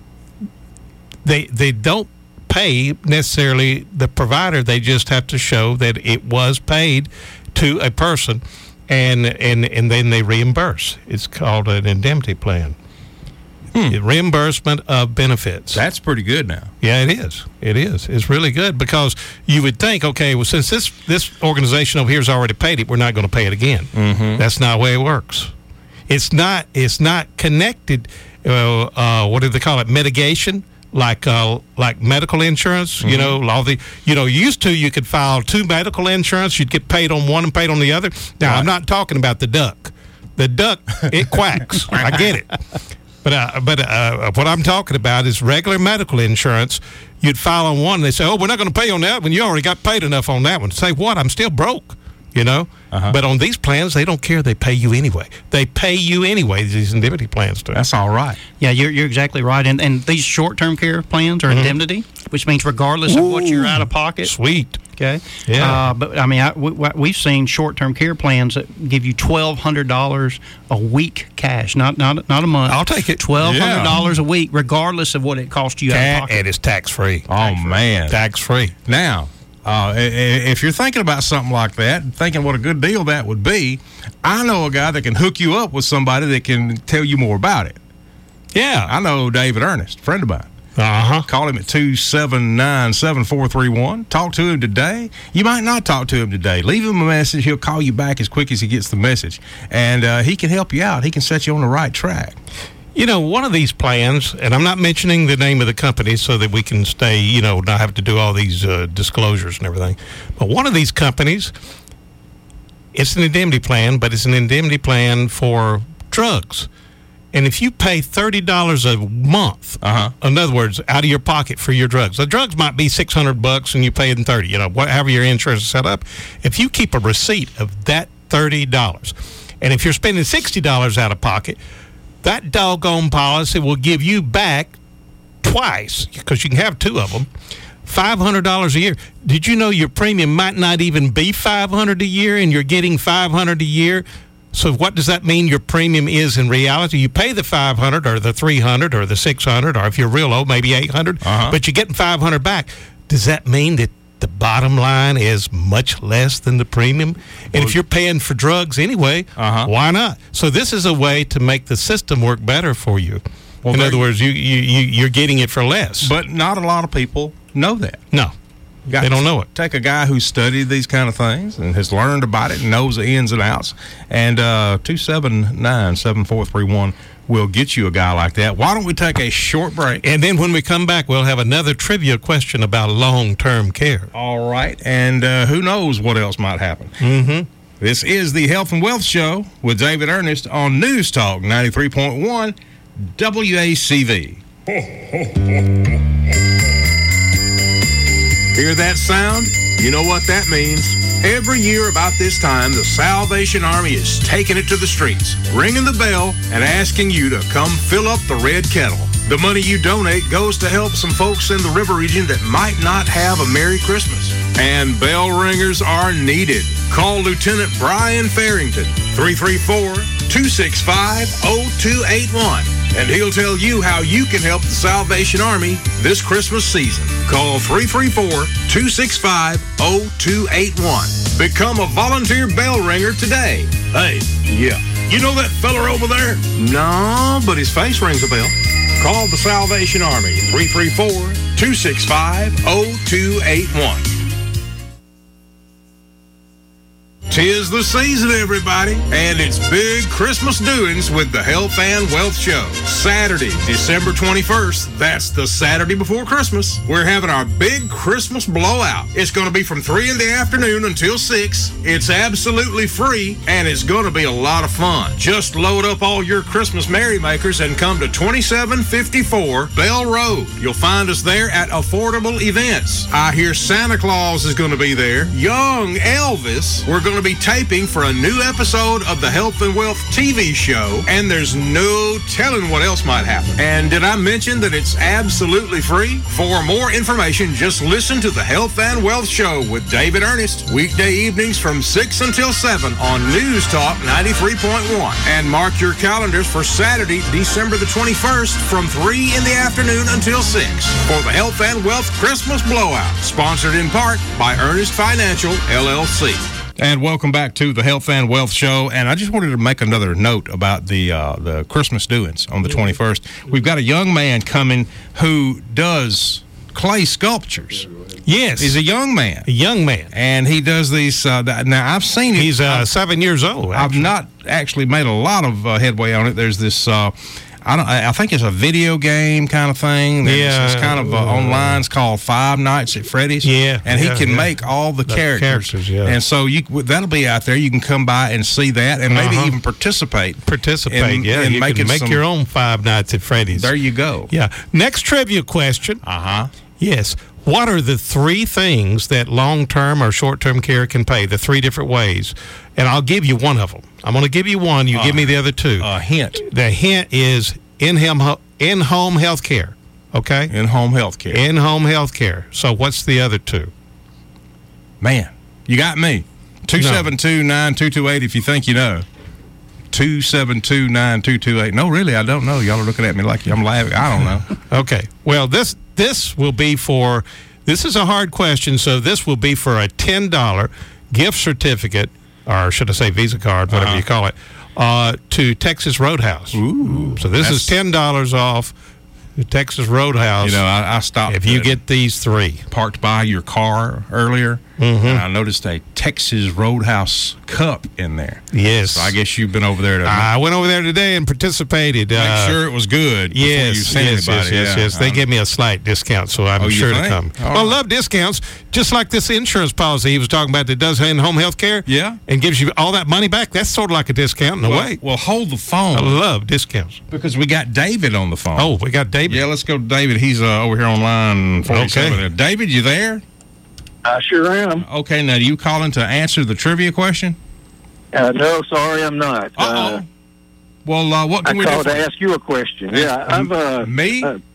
Speaker 7: They they don't pay necessarily the provider. They just have to show that it was paid to a person, and and and then they reimburse. It's called an indemnity plan. Hmm. Reimbursement of benefits.
Speaker 6: That's pretty good now.
Speaker 7: Yeah, it is. It is. It's really good because you would think, okay, well, since this this organization over here has already paid it, we're not going to pay it again.
Speaker 6: Mm-hmm.
Speaker 7: That's not the way it works. It's not. It's not connected. Uh, uh, what do they call it? Mitigation, like uh, like medical insurance. Mm-hmm. You know, all the you know used to you could file two medical insurance. You'd get paid on one and paid on the other. Now right. I'm not talking about the duck. The duck it quacks. I get it. But uh, but uh, what I'm talking about is regular medical insurance. You'd file on one, and they say, "Oh, we're not going to pay on that one. You already got paid enough on that one." Say what? I'm still broke, you know. Uh-huh. But on these plans, they don't care. They pay you anyway. They pay you anyway. These indemnity plans do.
Speaker 6: That's all right.
Speaker 8: Yeah, you're you're exactly right. And and these short-term care plans are mm-hmm. indemnity, which means regardless
Speaker 7: Ooh,
Speaker 8: of what you're out of pocket.
Speaker 7: Sweet.
Speaker 8: Okay.
Speaker 7: Yeah.
Speaker 8: Uh, but I mean, I, we, we've seen short-term care plans that give you twelve hundred dollars a week cash, not not not a month.
Speaker 7: I'll take it.
Speaker 8: Twelve hundred dollars yeah. a week, regardless of what it costs you out of pocket.
Speaker 7: And it's tax-free.
Speaker 6: Oh
Speaker 7: tax-free.
Speaker 6: man,
Speaker 7: tax-free.
Speaker 6: Now, uh, if you're thinking about something like that, thinking what a good deal that would be, I know a guy that can hook you up with somebody that can tell you more about it.
Speaker 7: Yeah,
Speaker 6: I know David Ernest, a friend of mine.
Speaker 7: Uh-huh.
Speaker 6: Call him at two seven nine, seven four three one. Talk to him today. You might not talk to him today. Leave him a message. He'll call you back as quick as he gets the message. And uh, he can help you out. He can set you on the right track.
Speaker 7: You know, one of these plans, and I'm not mentioning the name of the company so that we can stay, you know, not have to do all these uh, disclosures and everything. But one of these companies, it's an indemnity plan, but it's an indemnity plan for drugs. And if you pay thirty dollars a month,
Speaker 6: uh-huh.
Speaker 7: in other words, out of your pocket for your drugs, the drugs might be six hundred bucks and you pay them thirty, you know, whatever your insurance is set up. If you keep a receipt of that thirty dollars, and if you're spending sixty dollars out of pocket, that doggone policy will give you back twice, because you can have two of them, five hundred dollars a year. Did you know your premium might not even be five hundred dollars a year and you're getting five hundred dollars a year? So what does that mean your premium is in reality? You pay the five hundred dollars or the three hundred dollars or the six hundred dollars, or if you're real low, maybe eight hundred dollars,
Speaker 6: uh-huh.
Speaker 7: but you're getting five hundred dollars back. Does that mean that the bottom line is much less than the premium? And well, if you're paying for drugs anyway,
Speaker 6: uh-huh.
Speaker 7: why not? So this is a way to make the system work better for you. Well, in other words, you, you, you, you're getting it for less.
Speaker 6: But not a lot of people know that.
Speaker 7: No. They don't know it.
Speaker 6: Take a guy who's studied these kind of things and has learned about it and knows the ins and outs. And uh, two seven nine, seven four three one will get you a guy like that. Why don't we take a short break?
Speaker 7: And then when we come back, we'll have another trivia question about long-term care.
Speaker 6: All right. And uh, who knows what else might happen.
Speaker 7: Mm-hmm.
Speaker 6: This is the Health and Wealth Show with David Ernest on News Talk ninety-three point one W A C V.
Speaker 2: Hear that sound? You know what that means. Every year about this time, the Salvation Army is taking it to the streets, ringing the bell, and asking you to come fill up the red kettle. The money you donate goes to help some folks in the river region that might not have a Merry Christmas. And bell ringers are needed. Call Lieutenant Brian Farrington, three three four, two six five, zero two eight one, and he'll tell you how you can help the Salvation Army this Christmas season. Call three three four, two six five, zero two eight one. Become a volunteer bell ringer today. Hey, yeah, you know that fella over there? No, but his face rings a bell. Call the Salvation Army, three three four, two six five, zero two eight one. Tis the season, everybody, and it's big Christmas doings with the Health and Wealth Show. Saturday, December twenty-first, that's the Saturday before Christmas, we're having our big Christmas blowout. It's going to be from three in the afternoon until six. It's absolutely free, and it's going to be a lot of fun. Just load up all your Christmas merrymakers and come to twenty-seven fifty-four Bell Road. You'll find us there at Affordable Events. I hear Santa Claus is going to be there. Young Elvis. We're going to be taping for a new episode of the Health and Wealth T V show, and there's no telling what else might happen. And did I mention that it's absolutely free? For more information, just listen to the Health and Wealth Show with David Ernest, weekday evenings from six until seven on News Talk ninety-three point one. And mark your calendars for Saturday, December the twenty-first from three in the afternoon until six for the Health and Wealth Christmas Blowout, sponsored in part by Ernest Financial, L L C.
Speaker 6: And welcome back to the Health and Wealth Show. And I just wanted to make another note about the uh, the Christmas doings on the twenty-first. We've got a young man coming who does clay sculptures.
Speaker 7: Yes.
Speaker 6: He's a young man.
Speaker 7: A young man.
Speaker 6: And he does these. Uh, now, I've seen it.
Speaker 7: He's uh, seven years old.
Speaker 6: Actually. I've not actually made a lot of uh, headway on it. There's this. Uh, I don't. I think it's a video game kind of thing. There's,
Speaker 7: yeah,
Speaker 6: it's kind of uh, online. It's called Five Nights at Freddy's.
Speaker 7: Yeah,
Speaker 6: and he
Speaker 7: yeah,
Speaker 6: can
Speaker 7: yeah.
Speaker 6: make all the,
Speaker 7: the
Speaker 6: characters.
Speaker 7: characters yeah.
Speaker 6: And so you that'll be out there. You can come by and see that, and maybe
Speaker 7: uh-huh.
Speaker 6: even participate.
Speaker 7: Participate.
Speaker 6: In,
Speaker 7: yeah,
Speaker 6: in
Speaker 7: you
Speaker 6: making
Speaker 7: can make
Speaker 6: some,
Speaker 7: your own Five Nights at Freddy's.
Speaker 6: There you go.
Speaker 7: Yeah. Next trivia question.
Speaker 6: Uh huh.
Speaker 7: Yes. What are the three things that long-term or short-term care can pay? The three different ways, and I'll give you one of them. I'm going to give you one. You uh, give me the other two.
Speaker 6: A hint.
Speaker 7: The hint is in-home in-home health care. Okay.
Speaker 6: In-home health care.
Speaker 7: In-home health care. So what's the other two?
Speaker 6: Man, you got me. Two seven two nine two two eight. If you think you know. Two seven two nine two two eight. No, really, I don't know. Y'all are looking at me like I'm laughing. I don't know.
Speaker 7: Okay. Well, this this will be for. This is a hard question, so this will be for a ten dollar gift certificate, or should I say Visa card, whatever uh-huh. you call it, uh, to Texas Roadhouse.
Speaker 6: Ooh.
Speaker 7: So this is ten dollars off the Texas Roadhouse.
Speaker 6: You know, I, I stopped.
Speaker 7: If you get these three.
Speaker 6: Parked by your car earlier,
Speaker 7: mm-hmm.
Speaker 6: and I noticed a Texas Roadhouse cup in there.
Speaker 7: Yes.
Speaker 6: So I guess you've been over there. To
Speaker 7: I went over there today and participated.
Speaker 6: Make
Speaker 7: uh,
Speaker 6: sure it was good.
Speaker 7: Yes,
Speaker 6: you sent
Speaker 7: yes,
Speaker 6: anybody.
Speaker 7: yes, yes,
Speaker 6: yeah.
Speaker 7: yes. They
Speaker 6: um,
Speaker 7: give me a slight discount, so I'm
Speaker 6: oh,
Speaker 7: sure
Speaker 6: think?
Speaker 7: to come.
Speaker 6: All
Speaker 7: well,
Speaker 6: right.
Speaker 7: I love discounts, just like this insurance policy he was talking about that does in-home health care.
Speaker 6: Yeah.
Speaker 7: And gives you all that money back. That's sort of like a discount in a
Speaker 6: well,
Speaker 7: way.
Speaker 6: Well, hold the phone.
Speaker 7: I love discounts.
Speaker 6: Because we got David on the phone.
Speaker 7: Oh, we got David.
Speaker 6: Yeah, let's go to David. He's uh, over here on line forty-seven.
Speaker 7: Okay.
Speaker 6: David, you there?
Speaker 10: I sure am.
Speaker 6: Okay, now, do you calling to answer the trivia question?
Speaker 10: Uh, no, sorry, I'm not.
Speaker 6: Uh-oh. Uh, well, uh, what can
Speaker 10: I
Speaker 6: we do? I
Speaker 10: called to ask you a question.
Speaker 6: Ask,
Speaker 10: yeah, I've... Uh,
Speaker 6: me?
Speaker 10: Uh,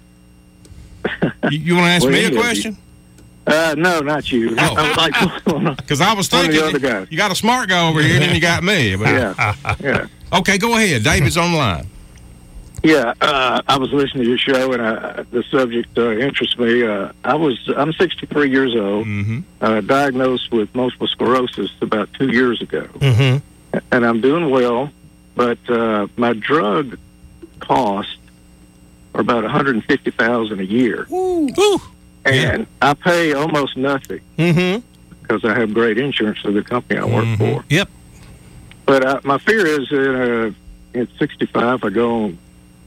Speaker 6: you you want to ask
Speaker 10: well,
Speaker 6: me a question?
Speaker 10: Uh, no, not you.
Speaker 6: Oh.
Speaker 10: I was like,
Speaker 6: because I was thinking,
Speaker 10: one of the other guys.
Speaker 6: You got a smart guy over here, and then you got me. But,
Speaker 10: yeah, yeah.
Speaker 6: Okay, go ahead. David's on the line.
Speaker 10: Yeah, uh, I was listening to your show, and uh, the subject uh, interests me. Uh, I was I'm sixty-three years old,
Speaker 6: mm-hmm.
Speaker 10: uh, diagnosed with multiple sclerosis about two years ago,
Speaker 7: mm-hmm.
Speaker 10: and I'm doing well, but uh, my drug costs are about one hundred fifty thousand dollars a year,
Speaker 7: Ooh. Ooh.
Speaker 10: and yeah. I pay almost nothing
Speaker 7: mm-hmm.
Speaker 10: because I have great insurance for the company I work
Speaker 7: mm-hmm.
Speaker 10: for.
Speaker 7: Yep.
Speaker 10: But uh, my fear is that uh, at sixty-five, I go on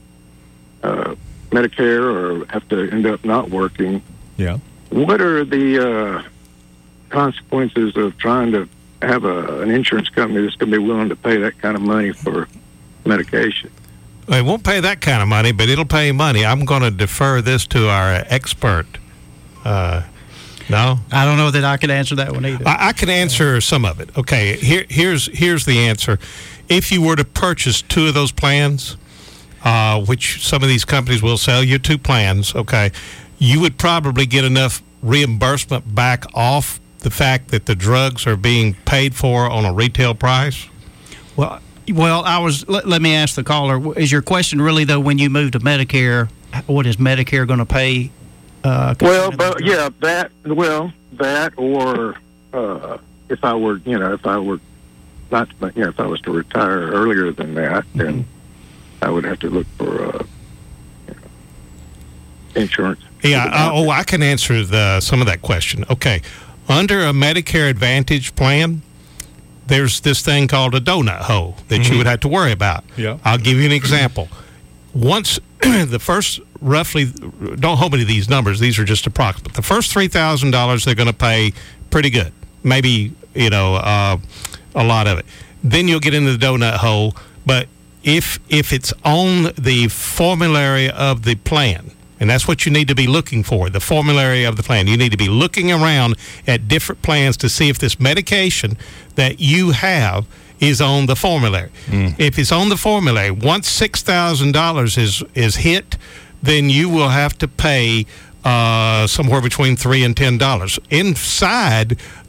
Speaker 10: Uh, Medicare or have to end up not working.
Speaker 6: Yeah.
Speaker 10: What are the uh, consequences of trying to have a, an insurance company that's going to be willing to pay that kind of money for medication?
Speaker 7: It won't pay that kind of money, but it'll pay money. I'm going to defer this to our expert. Uh, no?
Speaker 8: I don't know that I could answer that one either.
Speaker 7: I, I can answer some of it. Okay, here, here's here's the answer. If you were to purchase two of those plans, Uh, which some of these companies will sell you two plans, okay, you would probably get enough reimbursement back off the fact that the drugs are being paid for on a retail price?
Speaker 8: Well, well, I was. Let, let me ask the caller. Is your question really though? When you move to Medicare, what is Medicare going to pay? Uh,
Speaker 10: well, but yeah, that. Well, that or uh, if I were, you know, if I were not, you know, if I was to retire earlier than that, then. Mm-hmm. I would have to look for uh, you know, insurance.
Speaker 7: Yeah, uh, oh, I can answer the, some of that question. Okay. Under a Medicare Advantage plan, there's this thing called a donut hole that mm-hmm. you would have to worry about.
Speaker 6: Yeah.
Speaker 7: I'll give you an example. Once the first roughly, don't hold me to these numbers, these are just approximate. The first three thousand dollars they're going to pay pretty good, maybe, you know, uh, a lot of it. Then you'll get into the donut hole, but If if it's on the formulary of the plan, and that's what you need to be looking for, the formulary of the plan. You need to be looking around at different plans to see if this medication that you have is on the formulary. Mm. If it's on the formulary, once six thousand dollars is is hit, then you will have to pay uh, somewhere between three and ten dollars. Inside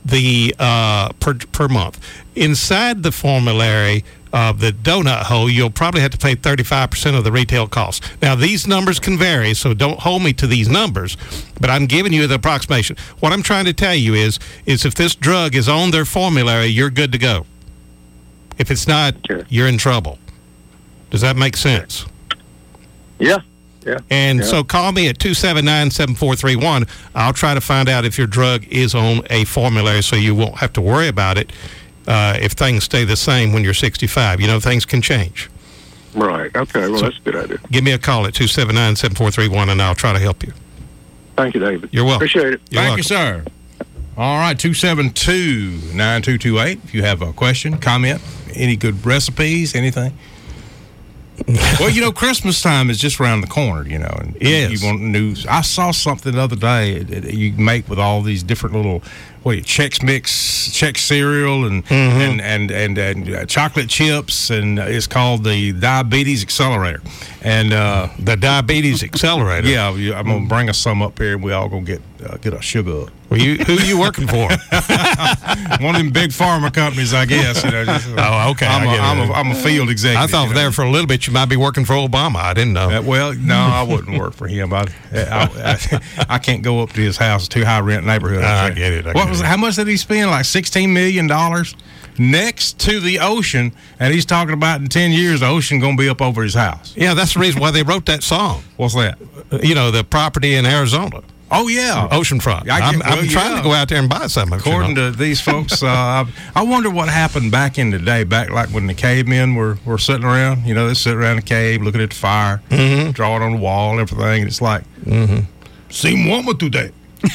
Speaker 7: the uh, per per month. Inside the formulary of the donut hole, you'll probably have to pay thirty-five percent of the retail cost. Now, these numbers can vary, so don't hold me to these numbers, but I'm giving you the approximation. What I'm trying to tell you is, is if this drug is on their formulary, you're good to go. If it's not,
Speaker 10: Sure.
Speaker 7: you're in trouble. Does that make sense?
Speaker 10: Yeah. Yeah.
Speaker 7: And
Speaker 10: yeah.
Speaker 7: so call me at two seven nine, seven four three one. I'll try to find out if your drug is on a formulary so you won't have to worry about it uh, if things stay the same when you're sixty-five. You know, things can change.
Speaker 10: Right. Okay. Well,
Speaker 7: So-
Speaker 10: that's a good idea.
Speaker 7: Give me a call at two seven nine, seven four three one, and I'll try to help you.
Speaker 10: Thank you, David.
Speaker 7: You're welcome.
Speaker 10: Appreciate it.
Speaker 7: You're
Speaker 6: Thank you,
Speaker 7: welcome.
Speaker 6: sir. All right, two seven two, nine two two eight. If you have a question, comment, any good recipes, anything. Well, you know, Christmas time is just around the corner, you know. And
Speaker 7: Yes.
Speaker 6: You want news. I saw something the other day that you make with all these different little, what, Chex Mix, Chex cereal, and,
Speaker 7: Mm-hmm.
Speaker 6: and, and, and, and uh, chocolate chips, and it's called the Diabetes Accelerator. And uh,
Speaker 7: The Diabetes Accelerator.
Speaker 6: yeah, you- I'm going to bring us some up here, and we all going to get uh, get a sugar up.
Speaker 7: Well, you, who are you working for?
Speaker 6: One of them big pharma companies, I guess. You know, just,
Speaker 7: Oh, okay,
Speaker 6: I'm,
Speaker 7: I
Speaker 6: a,
Speaker 7: get it.
Speaker 6: I'm, a, I'm a field executive.
Speaker 7: I thought
Speaker 6: you know.
Speaker 7: there for a little bit you might be working for Obama. I didn't know.
Speaker 6: Uh, well, no, I wouldn't work for him. I, I, I, I can't go up to his house. It's too high rent neighborhood.
Speaker 7: I get it, I
Speaker 6: what
Speaker 7: get
Speaker 6: was?
Speaker 7: it.
Speaker 6: How much did he spend? Like sixteen million dollars next to the ocean, and he's talking about in ten years the ocean going to be up over his house.
Speaker 7: Yeah, that's the reason why they wrote that song.
Speaker 6: What's that?
Speaker 7: You know, the property in Arizona,
Speaker 6: Oh yeah,
Speaker 7: oceanfront.
Speaker 6: I
Speaker 7: I'm,
Speaker 6: get-
Speaker 7: I'm
Speaker 6: well,
Speaker 7: trying
Speaker 6: yeah.
Speaker 7: to go out there and buy some.
Speaker 6: According to these folks, uh, I, I wonder what happened back in the day, back like when the cavemen were, were sitting around. You know, they sit around the cave looking at the fire,
Speaker 7: Mm-hmm.
Speaker 6: drawing on the wall and everything. And it's like, seen woman today.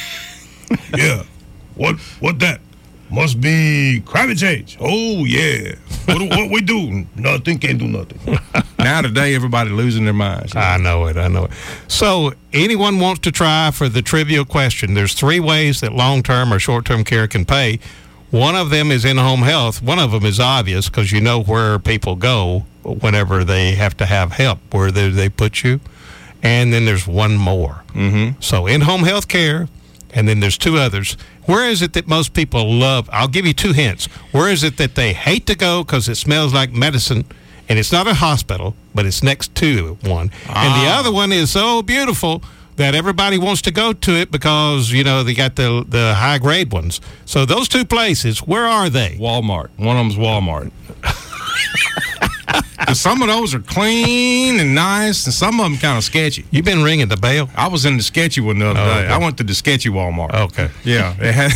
Speaker 6: Yeah. What What that? Must be climate change. Oh, yeah. What, what we do? Nothing, can't do nothing. Now today, everybody losing their minds. you know.
Speaker 7: I know it. I know it. So, anyone wants to try for the trivial question? There's three ways that long-term or short-term care can pay. One of them is in-home health. One of them is obvious because you know where people go whenever they have to have help, where they, they put you. And then there's one more. Mm-hmm. So, in-home health care, and then there's two others. Where is it that most people love? I'll give you two hints. Where is it that they hate to go because it smells like medicine, and it's not a hospital, but it's next to one. And the other one is so beautiful that everybody wants to go to it because, you know, they got the the high-grade ones. So those two places, where are they?
Speaker 6: Walmart. One of them's Walmart. And some of those are clean and nice, and some of them kind of sketchy.
Speaker 7: You've been ringing the bell?
Speaker 6: I was in the sketchy one the other
Speaker 7: Oh,
Speaker 6: day.
Speaker 7: okay.
Speaker 6: I went to the sketchy Walmart.
Speaker 7: Okay.
Speaker 6: Yeah. It had,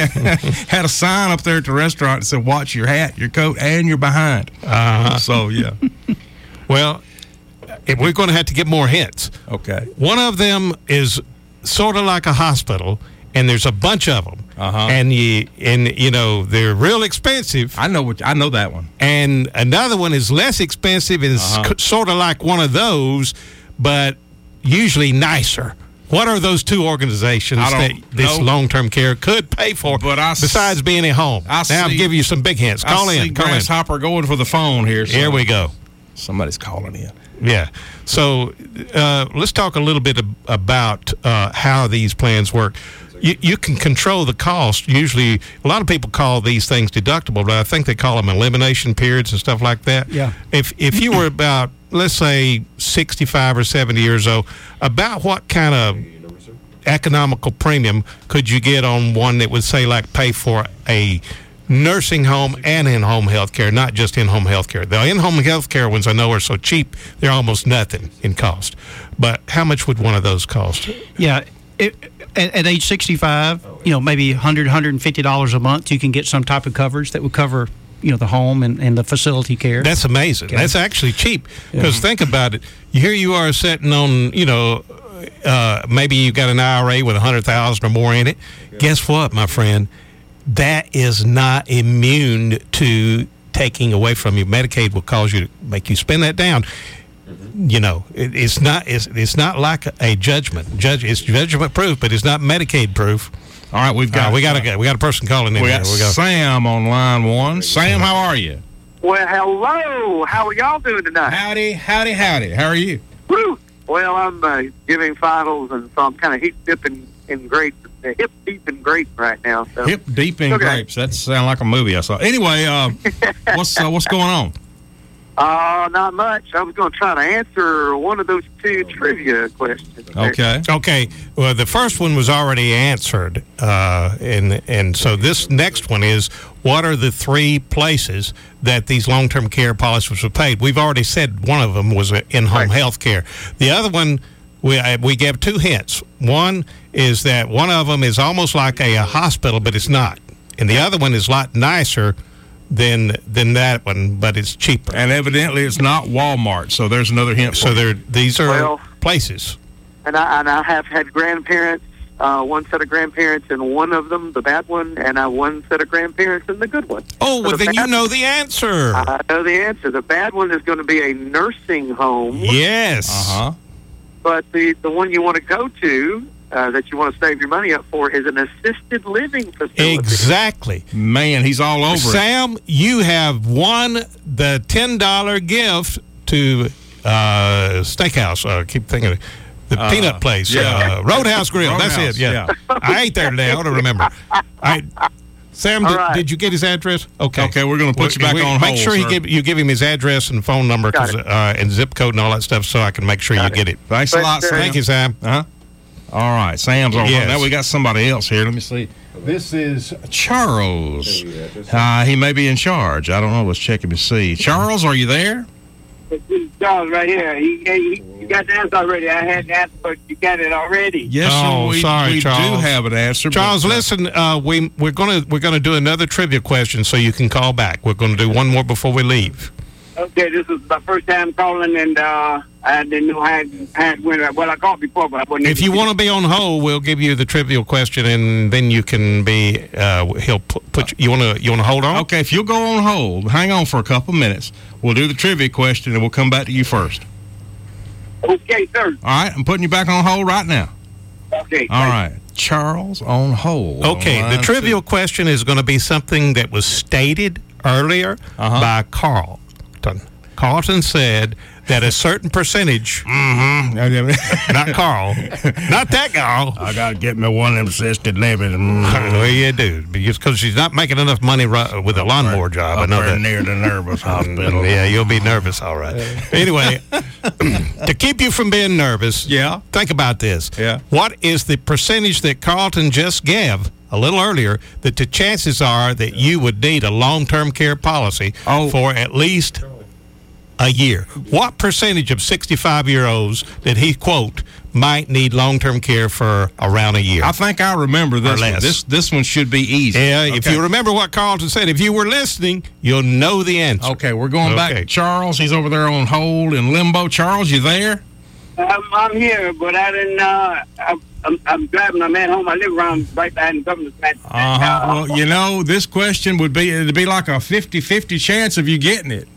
Speaker 6: had a sign up there at the restaurant that said, watch your hat, your coat, and your behind.
Speaker 7: Uh-huh.
Speaker 6: So, yeah.
Speaker 7: Well, if we're going to have to get more hints.
Speaker 6: Okay.
Speaker 7: One of them is sort of like a hospital, and there's a bunch of them.
Speaker 6: Uh-huh.
Speaker 7: And you and you know they're real expensive.
Speaker 6: I know what I know that one.
Speaker 7: And another one is less expensive and
Speaker 6: Uh-huh.
Speaker 7: is sort of like one of those, but usually nicer. What are those two organizations
Speaker 6: I
Speaker 7: that
Speaker 6: don't
Speaker 7: this
Speaker 6: know.
Speaker 7: long-term care could pay for?
Speaker 6: But I s-
Speaker 7: besides being at home,
Speaker 6: I
Speaker 7: now I'll
Speaker 6: see-
Speaker 7: give you some big hints. Call
Speaker 6: I
Speaker 7: in.
Speaker 6: see
Speaker 7: Call in.
Speaker 6: Grasshopper going for the phone here. so-
Speaker 7: Here we go.
Speaker 6: Somebody's calling in.
Speaker 7: Yeah. So uh, let's talk a little bit ab- about uh, how these plans work. You, you can control the cost. Usually, a lot of people call these things deductible, but I think they call them elimination periods and stuff like that.
Speaker 8: Yeah.
Speaker 7: If if you were about, let's say, sixty-five or seventy years old, about what kind of economical premium could you get on one that would say, like, pay for a nursing home and in-home health care, not just in-home health care. The in-home health care ones I know are so cheap, they're almost nothing in cost. But how much would one of those cost?
Speaker 8: Yeah. It, at, at age sixty-five, you know, maybe one hundred dollars, one hundred fifty dollars a month, you can get some type of coverage that would cover, you know, the home and, and the facility care.
Speaker 7: That's amazing.
Speaker 8: Okay.
Speaker 7: That's actually cheap. Because think about it. Here you are sitting on, you know, uh, maybe you got an I R A with one hundred thousand dollars or more in it. Guess what, my friend? That is not immune to taking away from you. Medicaid will cause you to make you spend that down. You know, it, it's not it's, it's not like a judgment. Judge it's judgment proof, but it's not Medicaid proof.
Speaker 6: All right, we've got
Speaker 7: Uh, we got a we got a person calling in.
Speaker 6: we
Speaker 7: here.
Speaker 6: got
Speaker 7: We got
Speaker 6: Sam on line one. Sam, how are you?
Speaker 11: Well, hello. How are y'all doing tonight?
Speaker 6: Howdy, howdy, howdy. How are you?
Speaker 11: Woo. Well, I'm uh, giving finals, and so I'm kind of heat dipping in grades hip deep in grape right now. So.
Speaker 6: Hip deep in
Speaker 11: okay.
Speaker 6: grapes. That sounds like a movie I saw. Anyway, uh, what's uh, what's going on?
Speaker 11: Uh, not much. I was going to try to answer one of those two trivia questions.
Speaker 6: Okay.
Speaker 7: Okay. Well, the first one was already answered, uh, and and so this next one is: what are the three places that these long-term care policies were paid? We've already said one of them was in-home
Speaker 11: Right.
Speaker 7: health care. The other one, we uh, we gave two hints. One is that one of them is almost like a, a hospital, but it's not, and the other one is a lot nicer than than that one, but it's cheaper.
Speaker 6: And evidently, it's not Walmart. So there's another hint.
Speaker 7: So there, these are
Speaker 11: Well,
Speaker 7: places.
Speaker 11: And I, and I have had grandparents, uh, one set of grandparents in one of them, the bad one, and I one set of grandparents in the good one.
Speaker 7: Oh,
Speaker 11: So
Speaker 7: well,
Speaker 11: the
Speaker 7: then you
Speaker 11: bad-
Speaker 7: know the answer.
Speaker 11: I know the answer. The bad one is going to be a nursing home.
Speaker 7: Yes.
Speaker 6: Uh huh.
Speaker 11: But the, the one you want to go to, uh, that you want to save your money up for, is an assisted living facility.
Speaker 7: Exactly.
Speaker 6: Man, he's all over it.
Speaker 7: Sam, you have won the ten dollar gift to uh, Steakhouse. Uh, keep thinking of it. The
Speaker 6: Uh,
Speaker 7: peanut place.
Speaker 6: yeah.
Speaker 7: Uh, Roadhouse Grill. That's
Speaker 6: Roadhouse,
Speaker 7: it. Yeah. I ate there today. I ought to remember. All right. Sam,
Speaker 11: All
Speaker 7: did,
Speaker 11: right.
Speaker 7: did you get his address? Okay.
Speaker 6: Okay, we're gonna put you back
Speaker 7: We-
Speaker 6: on
Speaker 7: Make
Speaker 6: hold,
Speaker 7: sure he
Speaker 6: sir.
Speaker 7: give, you give him his address and phone number, 'cause,
Speaker 11: Got it.
Speaker 7: uh, and zip code and all that stuff, so I can make sure
Speaker 11: Got
Speaker 7: you
Speaker 11: it.
Speaker 7: get it.
Speaker 6: Thanks
Speaker 11: But,
Speaker 6: a lot,
Speaker 11: uh,
Speaker 6: Sam.
Speaker 7: Thank you, Sam.
Speaker 6: Uh-huh. All right, Sam's on.
Speaker 7: Yes.
Speaker 6: Now we got somebody else here. Let me see. This is Charles. Uh, he may be in charge. I don't know. Let's check him to see. Charles, are you there?
Speaker 12: This is Charles right here. He, he, you got the answer already. I had the answer, but you got it already.
Speaker 6: Yes,
Speaker 7: Oh,
Speaker 6: we,
Speaker 7: sorry,
Speaker 6: we
Speaker 7: Charles.
Speaker 6: do have an answer.
Speaker 7: Charles,
Speaker 6: but, uh,
Speaker 7: listen. Uh, we we're gonna we're gonna do another trivia question, so you can call back. We're gonna do one more before we leave.
Speaker 12: Okay, this is my first time calling, and uh, I didn't know how I had when. Well, I called before, but I wasn't.
Speaker 7: If you want to be on hold, we'll give you the trivial question, and then you can be. Uh, he'll pu- put you. You want to you want to hold on?
Speaker 6: Okay, if you'll go on hold, hang on for a couple minutes. We'll do the trivia question, and we'll come back to you first.
Speaker 12: Okay, sir.
Speaker 6: All right, I'm putting you back on hold right now.
Speaker 12: Okay.
Speaker 6: All right, Charles on hold.
Speaker 7: Okay.
Speaker 6: On
Speaker 7: The
Speaker 6: line
Speaker 7: trivial question is going to be something that was stated earlier
Speaker 6: Uh-huh.
Speaker 7: by Carlton. Carlton said that a certain percentage.
Speaker 6: Mm-hmm.
Speaker 7: Not Carl. Not that Carl.
Speaker 6: I got to get me one of them assisted living.
Speaker 7: Well, you do, because she's not making enough money ru- with a lawnmower job. I know that.
Speaker 6: near the nervous hospital.
Speaker 7: Yeah, you'll be nervous, all right. Anyway, to keep you from being nervous,
Speaker 6: Yeah.
Speaker 7: think about this.
Speaker 6: Yeah.
Speaker 7: What is the percentage that Carlton just gave a little earlier that the chances are that you would need a long-term care policy
Speaker 6: Oh.
Speaker 7: for at least a year? What percentage of sixty-five-year-olds did he quote might need long-term care for around a year?
Speaker 6: I think I remember this
Speaker 7: Or
Speaker 6: one.
Speaker 7: less.
Speaker 6: This this one should be easy.
Speaker 7: Yeah, if
Speaker 6: Okay.
Speaker 7: you remember what Carlton said, if you were listening, you'll know the answer.
Speaker 6: Okay, we're going back
Speaker 7: Okay.
Speaker 6: to Charles. He's over there on hold in limbo. Charles, you there?
Speaker 12: I'm, I'm here, but I didn't. Uh, I'm, I'm, I'm driving. I'm at home. I live around right behind the governor's mansion.
Speaker 6: Uh-huh. Well, you know, this question would be, it'd be like a fifty-fifty chance of you getting it.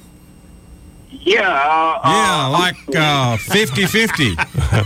Speaker 12: Yeah. Uh,
Speaker 6: Yeah,
Speaker 12: uh,
Speaker 6: like uh, fifty-fifty.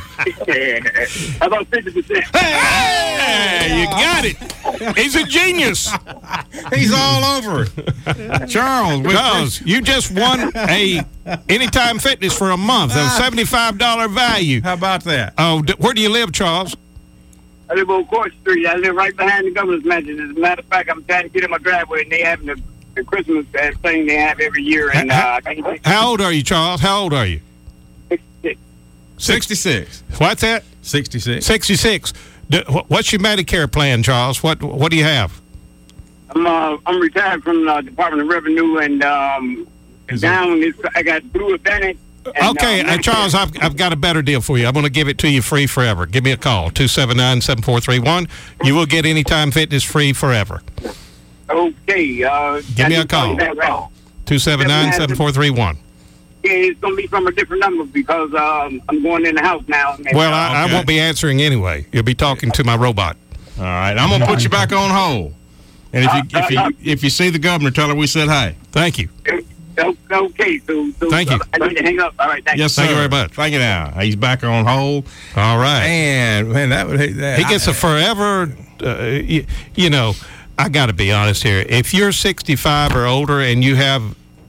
Speaker 12: How about fifty percent?
Speaker 7: Hey, you got it. He's a genius.
Speaker 6: He's all over it. Charles, we
Speaker 7: Charles, you just won a Anytime Fitness for a month of seventy-five dollars value.
Speaker 6: How about that?
Speaker 7: Oh, d- where do you live, Charles?
Speaker 12: I live on Court Street. I live right behind the governor's mansion. As a matter of fact, I'm trying to get in my driveway, and they having the, the Christmas uh, thing they have every year. And uh, I can't
Speaker 7: How old are you, Charles? How old are you?
Speaker 12: sixty-six.
Speaker 6: sixty-six.
Speaker 7: What's that?
Speaker 6: sixty-six.
Speaker 7: sixty-six. D- wh- What's your Medicare plan, Charles? What What do you have?
Speaker 12: I'm uh, I'm retired from the Department of Revenue, and um, down is I got Blue Advantage. And,
Speaker 7: Okay,
Speaker 12: uh,
Speaker 7: uh, Charles, I've, I've got a better deal for you. I'm going to give it to you free forever. Give me a call, two seven nine, seven four three one. You will get Anytime Fitness free forever.
Speaker 12: Okay. Uh,
Speaker 7: Give me
Speaker 12: I
Speaker 7: a
Speaker 12: just called
Speaker 7: call.
Speaker 12: you back right.
Speaker 7: two seven nine, seven four three one.
Speaker 12: Yeah, it's going to be from a different number because um, I'm going in the house now. And,
Speaker 7: Well,
Speaker 12: uh,
Speaker 7: I, I won't be answering anyway. You'll be talking to my robot.
Speaker 6: All right, I'm going to put you back on hold. And if you, if you if you see the governor, tell her we said hi.
Speaker 7: Thank you.
Speaker 12: Okay, so, so
Speaker 7: Thank you.
Speaker 12: I need to hang up. All right, thank
Speaker 6: Yes, sir.
Speaker 7: Thank you very much.
Speaker 6: Thank you now. He's back on hold.
Speaker 7: All right.
Speaker 6: And, man, that would... That,
Speaker 7: He gets a forever, uh, you, you know, I got to be honest here. If you're sixty-five or older and you have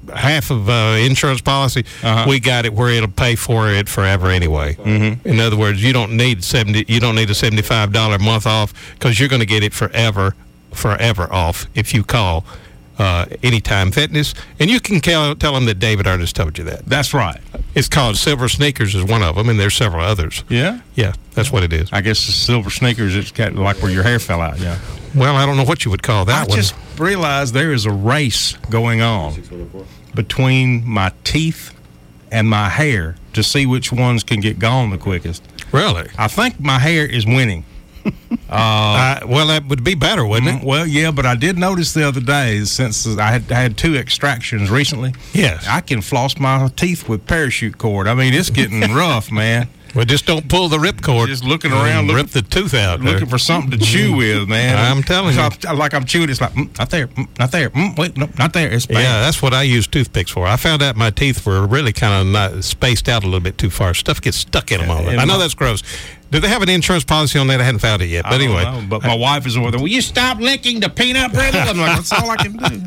Speaker 7: half of uh, insurance policy,
Speaker 6: Uh-huh.
Speaker 7: we got it where it'll pay for it forever anyway.
Speaker 6: Mhm.
Speaker 7: In other words, you don't need seventy. You don't need a seventy-five dollar a month off because you're going to get it forever, forever off if you call uh, Anytime Fitness, and you can tell, tell them that David Ernest told you that.
Speaker 6: That's right.
Speaker 7: It's called Silver Sneakers is one of them, and there's several others.
Speaker 6: Yeah?
Speaker 7: Yeah, that's what it is.
Speaker 6: I guess the silver sneakers, it's kind of like where your hair fell out, yeah.
Speaker 7: Well, I don't know what you would call that
Speaker 6: I
Speaker 7: one.
Speaker 6: just realized there is a race going on between my teeth and my hair to see which ones can get gone the quickest.
Speaker 7: Really?
Speaker 6: I think my hair is winning. Uh,
Speaker 7: uh, well, that would be better, wouldn't it?
Speaker 6: Well, yeah, but I did notice the other day, since I had, I had two extractions recently,
Speaker 7: yes,
Speaker 6: I can floss my teeth with parachute cord. I mean, it's getting rough, man.
Speaker 7: Well, just don't pull the rip cord.
Speaker 6: Just looking around,
Speaker 7: and
Speaker 6: looking,
Speaker 7: rip the tooth out.
Speaker 6: looking
Speaker 7: there.
Speaker 6: for something to chew with, man.
Speaker 7: I'm telling you.
Speaker 6: So I'm, like I'm chewing, it's like, mm, not there, mm, not there, mm, wait, no, not there. It's bad.
Speaker 7: Yeah, that's what I use toothpicks for. I found out my teeth were really kind of not spaced out a little bit too far. Stuff gets stuck in them all the time. I know that's gross. Do they have an insurance policy on that? I hadn't found it yet. But
Speaker 6: I don't
Speaker 7: anyway.
Speaker 6: know, but my wife is over there. Will you stop licking the peanut brittle? I'm like, that's all I can do.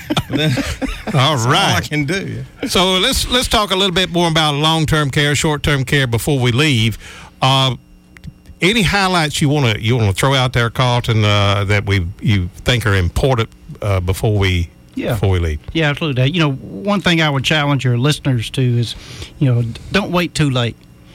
Speaker 7: All
Speaker 6: That's
Speaker 7: right.
Speaker 6: all I can do.
Speaker 7: So let's let's talk a little bit more about long-term care, short-term care before we leave. Uh, any highlights you want to you want to throw out there, Carlton, uh, that we you think are important uh, before we
Speaker 8: Yeah.
Speaker 7: before we leave?
Speaker 8: Yeah, absolutely. You know, one thing I would challenge your listeners to is, you know, don't wait too late.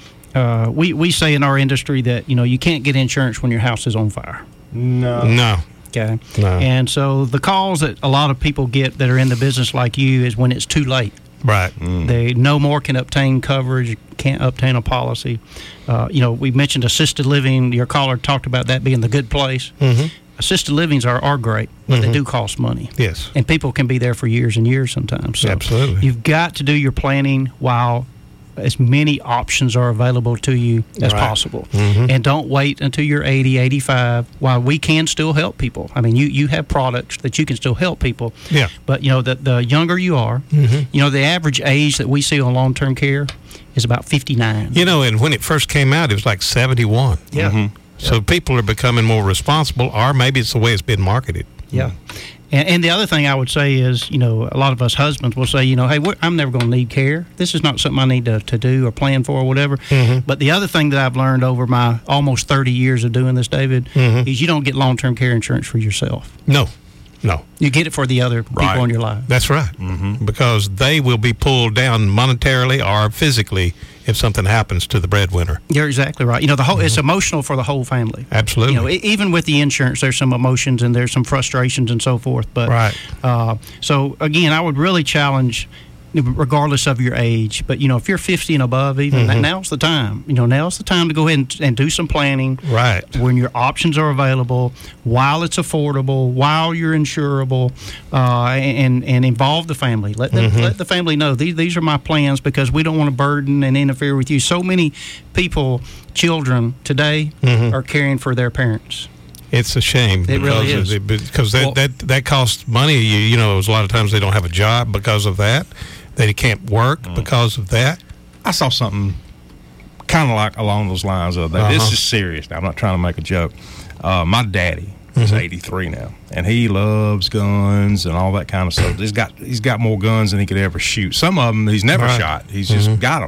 Speaker 8: Uh, we, we say in our industry that, you know, you can't get insurance when your house is on fire.
Speaker 6: No.
Speaker 7: No.
Speaker 8: Okay.
Speaker 7: No.
Speaker 8: And so the calls that a lot of people get that are in the business like you is when it's too late.
Speaker 7: Right.
Speaker 6: Mm.
Speaker 8: They no more can obtain coverage, can't obtain a policy. Uh, you know, we mentioned assisted living. Your caller talked about that being the good place.
Speaker 7: Mm-hmm.
Speaker 8: Assisted livings are, are great, but
Speaker 7: Mhm.
Speaker 8: they do cost money.
Speaker 7: Yes.
Speaker 8: And people can be there for years and years sometimes. So
Speaker 7: Absolutely.
Speaker 8: you've got to do your planning while as many options are available to you as
Speaker 7: Right.
Speaker 8: possible.
Speaker 7: Mhm.
Speaker 8: And don't wait until you're eighty, eighty-five, while we can still help people. I mean, you, you have products that you can still help people.
Speaker 7: Yeah.
Speaker 8: But, you know, the, the younger you are,
Speaker 7: Mhm.
Speaker 8: you know, the average age that we see on long-term care is about fifty-nine.
Speaker 7: You know, and when it first came out, it was like seventy-one.
Speaker 8: Yeah.
Speaker 6: Mm-hmm.
Speaker 7: So people are becoming more responsible, or maybe it's the way it's been marketed.
Speaker 8: Yeah. And, and the other thing I would say is, you know, a lot of us husbands will say, you know, hey, we're, I'm never going to need care. This is not something I need to, to do or plan for or whatever.
Speaker 7: Mhm.
Speaker 8: But the other thing that I've learned over my almost thirty years of doing this, David,
Speaker 7: Mhm.
Speaker 8: is you don't get long-term care insurance for yourself.
Speaker 7: No. No.
Speaker 8: You get it for the other
Speaker 7: Right.
Speaker 8: people in your life.
Speaker 7: That's right. Mm-hmm. Because they will be pulled down monetarily or physically if something happens to the breadwinner.
Speaker 8: You're exactly right. You know, the whole it's emotional for the whole family.
Speaker 7: Absolutely.
Speaker 8: You know, e- even with the insurance, there's some emotions and there's some frustrations and so forth. But
Speaker 7: Right.
Speaker 8: Uh, so again, I would really challenge, regardless of your age. But you know, if you're fifty and above, even
Speaker 7: Mhm.
Speaker 8: now's the time. You know, now's the time to go ahead and, and do some planning.
Speaker 7: Right.
Speaker 8: When your options are available, while it's affordable, while you're insurable, uh, and and involve the family. Let them,
Speaker 7: Mhm.
Speaker 8: let the family know these these are my plans because we don't want to burden and interfere with you. So many people, children today,
Speaker 7: Mhm.
Speaker 8: are caring for their parents.
Speaker 7: It's a shame.
Speaker 8: It really
Speaker 7: because
Speaker 8: is.
Speaker 7: Of the, because that,
Speaker 8: Well-
Speaker 7: that, that costs money. You, you know, a lot of times they don't have a job because of that. They can't work because of that.
Speaker 6: I saw something kind of like along those lines of that.
Speaker 7: Uh-huh.
Speaker 6: This is serious now. I'm not trying to make a joke. Uh, my daddy is
Speaker 7: Mhm.
Speaker 6: eighty-three now, and he loves guns and all that kind of stuff. He's got he's got more guns than he could ever shoot. Some of them he's never
Speaker 7: Right.
Speaker 6: shot. He's just
Speaker 7: Mhm.
Speaker 6: got them.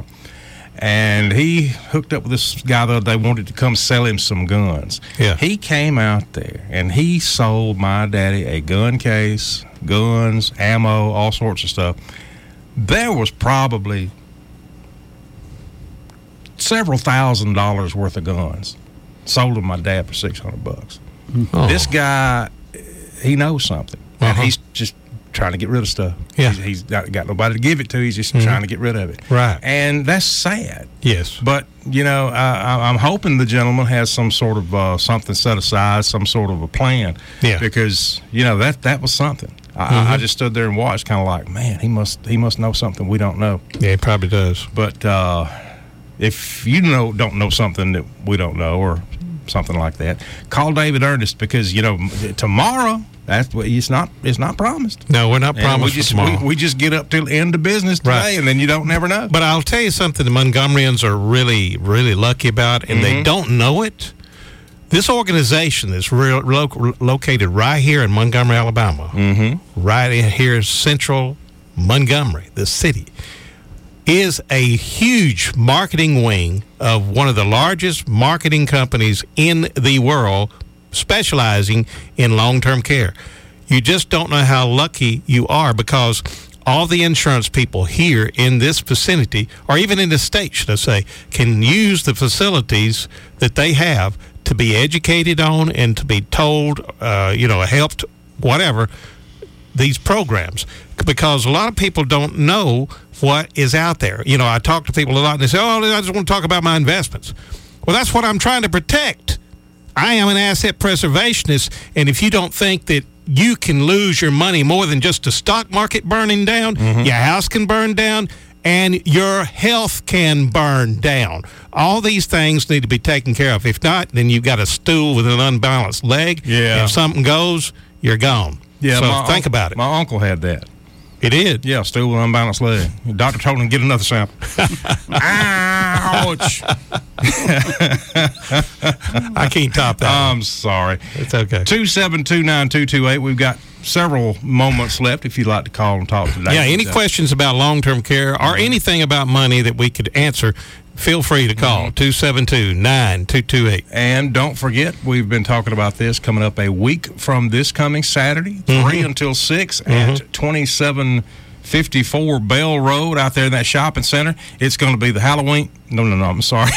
Speaker 6: And he hooked up with this guy that they wanted to come sell him some guns.
Speaker 7: Yeah.
Speaker 6: He came out there and he sold my daddy a gun case, guns, ammo, all sorts of stuff. There was probably several thousand dollars worth of guns sold to my dad for six hundred bucks.
Speaker 7: Oh.
Speaker 6: This guy, he knows something, and
Speaker 7: Uh-huh.
Speaker 6: he's just trying to get rid of stuff.
Speaker 7: Yeah.
Speaker 6: he's, he's not got nobody to give it to. He's just
Speaker 7: Mhm.
Speaker 6: trying to get rid of it.
Speaker 7: Right.
Speaker 6: And that's sad.
Speaker 7: Yes.
Speaker 6: But you know, I, I, I'm hoping the gentleman has some sort of uh, something set aside, some sort of a plan.
Speaker 7: Yeah.
Speaker 6: Because you know that that was something. I,
Speaker 7: Mhm.
Speaker 6: I just stood there and watched, kind of like, man, he must he must know something we don't know.
Speaker 7: Yeah, he probably does.
Speaker 6: But uh, if you know don't know something that we don't know, or something like that, call David Ernest, because you know tomorrow. That's what it's not. It's not promised.
Speaker 7: No, we're not
Speaker 6: And
Speaker 7: promised
Speaker 6: we
Speaker 7: for
Speaker 6: just
Speaker 7: tomorrow.
Speaker 6: we, we just get up till end of business today,
Speaker 7: Right.
Speaker 6: and then you don't never know.
Speaker 7: But I'll tell you something the Montgomeryans are really, really lucky about, and they
Speaker 6: Mhm.
Speaker 7: don't know it. This organization that's real, lo- located right here in Montgomery, Alabama,
Speaker 6: Mm-hmm.
Speaker 7: right in here, central Montgomery, the city, is a huge marketing wing of one of the largest marketing companies in the world, specializing in long-term care. You just don't know how lucky you are, because all the insurance people here in this vicinity, or even in the state, should I say, can use the facilities that they have to be educated on and to be told, uh, you know, helped, whatever, these programs. Because a lot of people don't know what is out there. You know, I talk to people a lot and they say, oh, I just want to talk about my investments. Well, that's what I'm trying to protect. I am an asset preservationist, and if you don't think that you can lose your money more than just the stock market burning down, mm-hmm. your house can burn down, and your health can burn down. All these things need to be taken care of. If not, then you've got a stool with an unbalanced leg.
Speaker 6: Yeah.
Speaker 7: If something goes, you're gone.
Speaker 6: Yeah,
Speaker 7: so
Speaker 6: my
Speaker 7: think
Speaker 6: un-
Speaker 7: about it.
Speaker 6: My uncle had that.
Speaker 7: He did?
Speaker 6: Yeah, stool with unbalanced leg. The doctor told him to get another sample. Ouch.
Speaker 7: I can't top that.
Speaker 6: I'm sorry.
Speaker 7: It's okay.
Speaker 6: two seven two, nine two two eight. We've got several moments left if you'd like to call and talk today.
Speaker 7: Yeah, any
Speaker 6: uh,
Speaker 7: questions about long-term care or anything about money that we could answer, feel free to call, two seven two, nine two two eight.
Speaker 6: And don't forget, we've been talking about this coming up a week from this coming Saturday,
Speaker 7: Mm-hmm.
Speaker 6: three until six
Speaker 7: Mhm.
Speaker 6: at twenty-seven fifty-four Bell Road out there in that shopping center. It's going to be the Halloween. No, no, no, I'm sorry.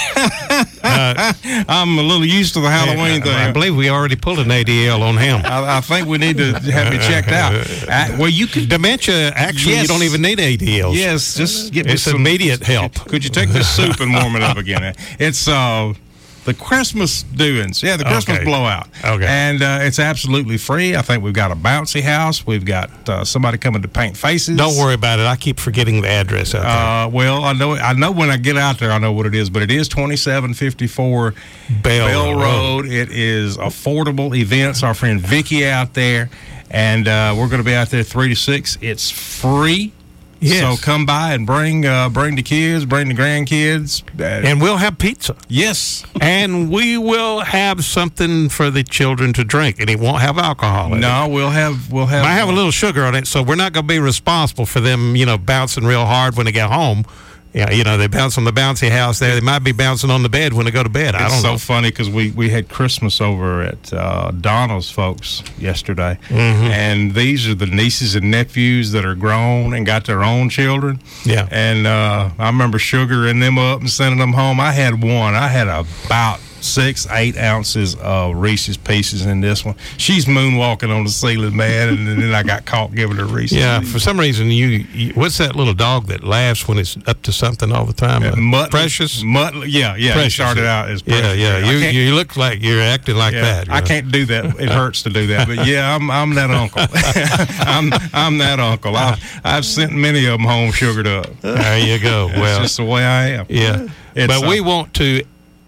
Speaker 6: uh, I'm a little used to the Halloween
Speaker 7: I,
Speaker 6: thing.
Speaker 7: I believe we already pulled an A D L on him.
Speaker 6: I, I think we need to have it checked out. Uh, well, you could
Speaker 7: dementia. Actually,
Speaker 6: yes.
Speaker 7: you don't even need A D Ls.
Speaker 6: Yes, just get me
Speaker 7: it's
Speaker 6: some
Speaker 7: immediate help.
Speaker 6: Could you take this soup and warm it up again? It's uh, the Christmas doings. Yeah, the Christmas
Speaker 7: Okay.
Speaker 6: blowout.
Speaker 7: Okay.
Speaker 6: And uh, it's absolutely free. I think we've got a bouncy house. We've got uh, somebody coming to paint faces.
Speaker 7: Don't worry about it. I keep forgetting the address out there.
Speaker 6: Uh, well, I know. I know when I get out there, I know what it is. But it is twenty-seven fifty-four
Speaker 7: Bell,
Speaker 6: Bell
Speaker 7: Road.
Speaker 6: Road. It is affordable events. Our friend Vicky out there, and uh, we're going to be out there three to six. It's free.
Speaker 7: Yes.
Speaker 6: So come by and bring uh, bring the kids, bring the grandkids, uh,
Speaker 7: And we'll have pizza.
Speaker 6: yes.
Speaker 7: And we will have something for the children to drink, and it won't have alcohol in it.
Speaker 6: No, we'll have we'll have.
Speaker 7: I have a little sugar on it, so we're not going to be responsible for them, you know, bouncing real hard when they get home. Yeah, you know, they bounce on the bouncy house there. They might be bouncing on the bed when they go to bed. I
Speaker 6: It's
Speaker 7: don't
Speaker 6: so
Speaker 7: know.
Speaker 6: funny because we, we had Christmas over at uh, Donna's folks yesterday,
Speaker 7: Mm-hmm.
Speaker 6: and these are the nieces and nephews that are grown and got their own children.
Speaker 7: Yeah.
Speaker 6: And uh, I remember sugaring them up and sending them home. I had one. I had about six, eight ounces of Reese's Pieces in this one. She's moonwalking on the ceiling, man, and then I got caught giving her Reese's.
Speaker 7: Yeah, for some reason, you, you what's that little dog that laughs when it's up to something all the time?
Speaker 6: Yeah,
Speaker 7: Uh,
Speaker 6: Muttley-
Speaker 7: Precious?
Speaker 6: Muttley- yeah, yeah.
Speaker 7: Precious.
Speaker 6: It started out as
Speaker 7: Yeah,
Speaker 6: Precious.
Speaker 7: yeah.
Speaker 6: I
Speaker 7: You,
Speaker 6: can't-
Speaker 7: you look like you're acting like
Speaker 6: Yeah,
Speaker 7: that. you
Speaker 6: I
Speaker 7: know.
Speaker 6: can't do that. It hurts to do that. But yeah, I'm I'm that uncle. I'm I'm that uncle. I've I've sent many of them home sugared up.
Speaker 7: There you go.
Speaker 6: It's
Speaker 7: Well,
Speaker 6: just the way I am.
Speaker 7: yeah.
Speaker 6: It's,
Speaker 7: But we
Speaker 6: uh,
Speaker 7: want to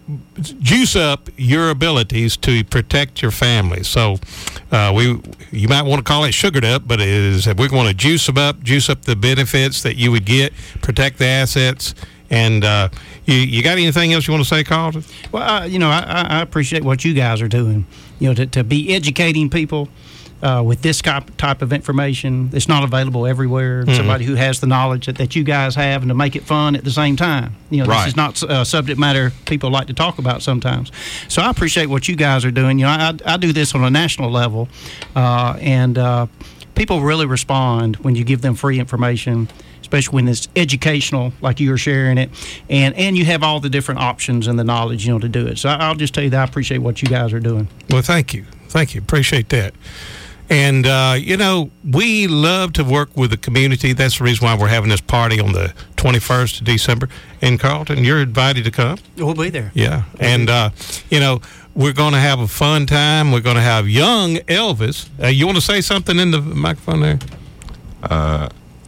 Speaker 7: juice up your abilities to protect your family. So uh, we, you might want to call it sugared up, but it is, we're going to juice them up, juice up the benefits that you would get, protect the assets. And uh, you, you got anything else you want to say, Carlton?
Speaker 8: Well, uh, you know, I, I I appreciate what you guys are doing. You know, to, to be educating people uh, with this type, type of information. It's not available everywhere.
Speaker 7: Mm-hmm.
Speaker 8: Somebody who has the knowledge that, that you guys have, and to make it fun at the same time. You know,
Speaker 6: Right.
Speaker 8: this is not uh, subject matter people like to talk about sometimes. So I appreciate what you guys are doing. You know, I, I do this on a national level, uh, and uh, people really respond when you give them free information, especially when it's educational, like you were sharing it, and and you have all the different options and the knowledge, you know, to do it. So I- I'll just tell you that I appreciate what you guys are doing.
Speaker 7: Well, thank you. Thank you. Appreciate that. And, uh, you know, we love to work with the community. That's the reason why we're having this party on the twenty-first of December. And, Carlton, you're invited to come.
Speaker 8: We'll be there.
Speaker 7: Yeah. And, uh, you know, we're going to have a fun time. We're going to have young Elvis. Uh, you want to say something in the microphone there?
Speaker 13: Uh,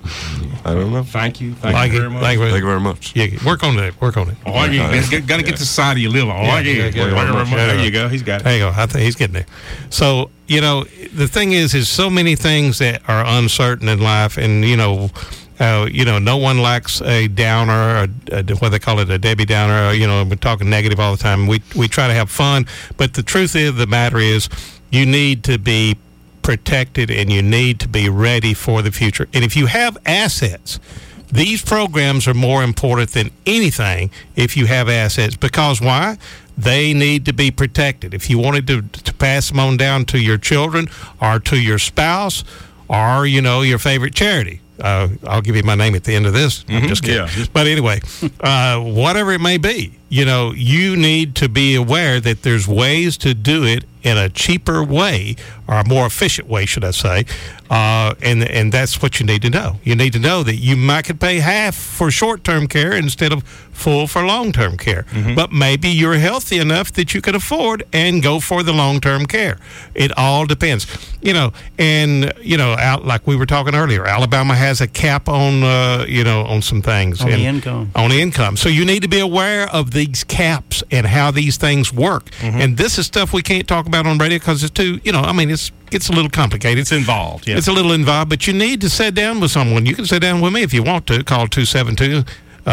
Speaker 13: I don't know.
Speaker 6: Thank you. Thank
Speaker 7: Like
Speaker 6: you
Speaker 7: it-
Speaker 6: very much.
Speaker 7: like it-
Speaker 13: Thank you very much.
Speaker 7: Yeah, work on it. Work on it.
Speaker 6: Oh, yeah. Got to get the side of your liver. Oh,
Speaker 7: Yeah,
Speaker 6: yeah.
Speaker 7: yeah, yeah.
Speaker 6: Thank you very much.
Speaker 7: Yeah.
Speaker 6: There you go. He's got it.
Speaker 7: There you go. I think he's getting there. So, you know, the thing is, is so many things that are uncertain in life, and, you know, uh, you know, no one likes a downer, or a, what they call it, a Debbie Downer. Or, you know, we're talking negative all the time. We we try to have fun, but the truth is, the matter is, you need to be protected, and you need to be ready for the future. And if you have assets, these programs are more important than anything if you have assets. Because why? They need to be protected. If you wanted to, to pass them on down to your children or to your spouse or, you know, your favorite charity. Uh, I'll give you my name at the end of this.
Speaker 6: Mm-hmm.
Speaker 7: I'm just kidding.
Speaker 6: Yeah.
Speaker 7: But anyway, uh, whatever it may be, you know, you need to be aware that there's ways to do it in a cheaper way, or a more efficient way, should I say, uh, and and that's what you need to know. You need to know that you might could pay half for short-term care instead of full for long-term care. Mm-hmm. But maybe you're healthy enough that you could afford and go for the long-term care. It all depends. You know, and, you know, out like we were talking earlier, Alabama has a cap on, uh, you know, on some things.
Speaker 8: On
Speaker 7: and,
Speaker 8: the income.
Speaker 7: On the income. So you need to be aware of these caps and how these things work. Mm-hmm. And this is stuff we can't talk about on radio because it's too, you know, I mean, it's it's a little complicated.
Speaker 6: It's involved, yeah.
Speaker 7: It's a little involved, but you need to sit down with someone. You can sit down with me if you want to. Call two seven two,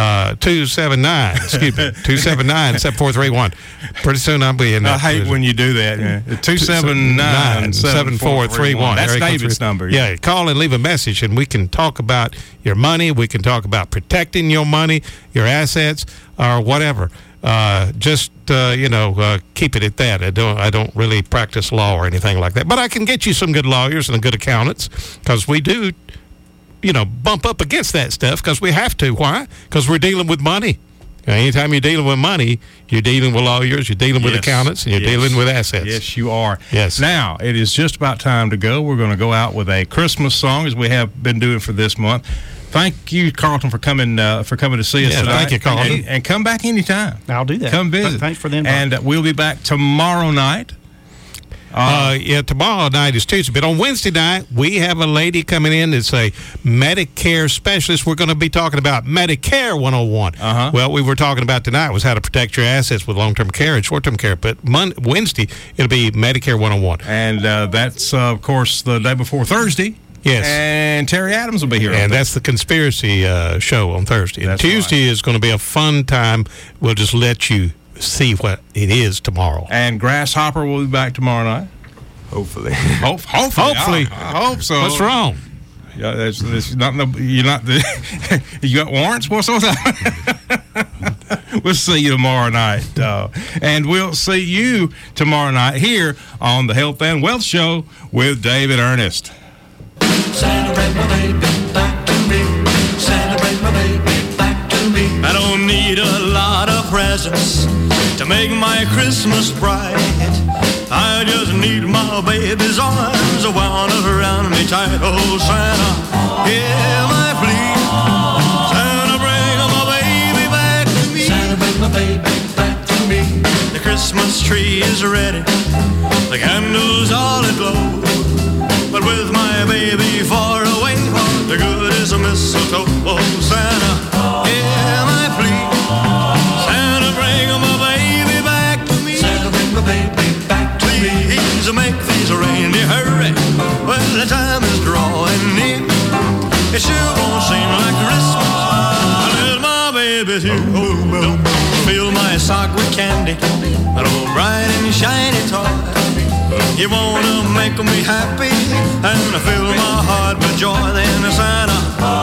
Speaker 7: two seven nine, excuse me, two seven nine, seven four three one. Pretty soon I'll be in that.
Speaker 6: I hate when you do that. Yeah. two seven nine, seven four three one.
Speaker 7: That's
Speaker 6: Area David's three. Number.
Speaker 7: Yeah. yeah, call and leave a message, and we can talk about your money. We can talk about protecting your money, your assets, or whatever. Uh, just uh, you know, uh, keep it at that. I don't. I don't really practice law or anything like that. But I can get you some good lawyers and good accountants because we do, you know, bump up against that stuff because we have to. Why? Because we're dealing with money. Anytime you're dealing with money, you're dealing with lawyers, you're dealing with
Speaker 6: yes.
Speaker 7: accountants, and you're
Speaker 6: yes.
Speaker 7: dealing with assets.
Speaker 6: Yes, you are.
Speaker 7: Yes.
Speaker 6: Now, it is just about time to go. We're going to go out with a Christmas song, as we have been doing for this month. Thank you, Carlton, for coming uh, for coming to see us
Speaker 7: yeah,
Speaker 6: tonight.
Speaker 7: Thank you, Carlton.
Speaker 6: And, and come back anytime.
Speaker 8: I'll do that.
Speaker 6: Come visit.
Speaker 8: Thanks for the invite.
Speaker 6: And uh, we'll be back tomorrow night.
Speaker 7: Uh, uh, yeah, tomorrow night is Tuesday. But on Wednesday night, we have a lady coming in that's a Medicare specialist. We're going to be talking about Medicare one oh one.
Speaker 6: Uh-huh.
Speaker 7: Well, we were talking about tonight was how to protect your assets with long-term care and short-term care. But Mon- Wednesday, it'll be Medicare one oh one.
Speaker 6: And uh, that's, uh, of course, the day before Thursday.
Speaker 7: Yes.
Speaker 6: And Terry Adams will be here.
Speaker 7: And that's the conspiracy uh, show on Thursday. And Tuesday
Speaker 6: right.
Speaker 7: is going to be a fun time. We'll just let you see what it is tomorrow.
Speaker 6: And Grasshopper will be back tomorrow night.
Speaker 13: Hopefully.
Speaker 6: Hope, hopefully.
Speaker 7: Hopefully.
Speaker 6: I, I hope so.
Speaker 7: What's wrong?
Speaker 6: Yeah, that's, that's not no, you're not the, you got warrants? What's what's that? We'll see you tomorrow night. Uh, and we'll see you tomorrow night here on the Health and Wealth Show with David Ernest.
Speaker 14: Santa, bring my baby back to me. Santa, bring my baby back to me. I don't need a lot of presents to make my Christmas bright. I just need my baby's arms wound around me tight. Oh, Santa, hear my plea. Santa, bring my baby back to me. Santa, bring my baby back to me. The Christmas tree is ready. The candles all aglow. But with my baby far away, the good is a mistletoe. Oh, Santa, hear my plea. Santa, bring my baby back to me. Santa, bring my baby back to me. Please make these reindeer hurry. Well, the time is drawing near. It sure won't seem like Christmas until my baby's here. Oh, well, fill my sock with candy, an old bright and shiny toy. You wanna make me happy and fill my heart with joy. Then Santa,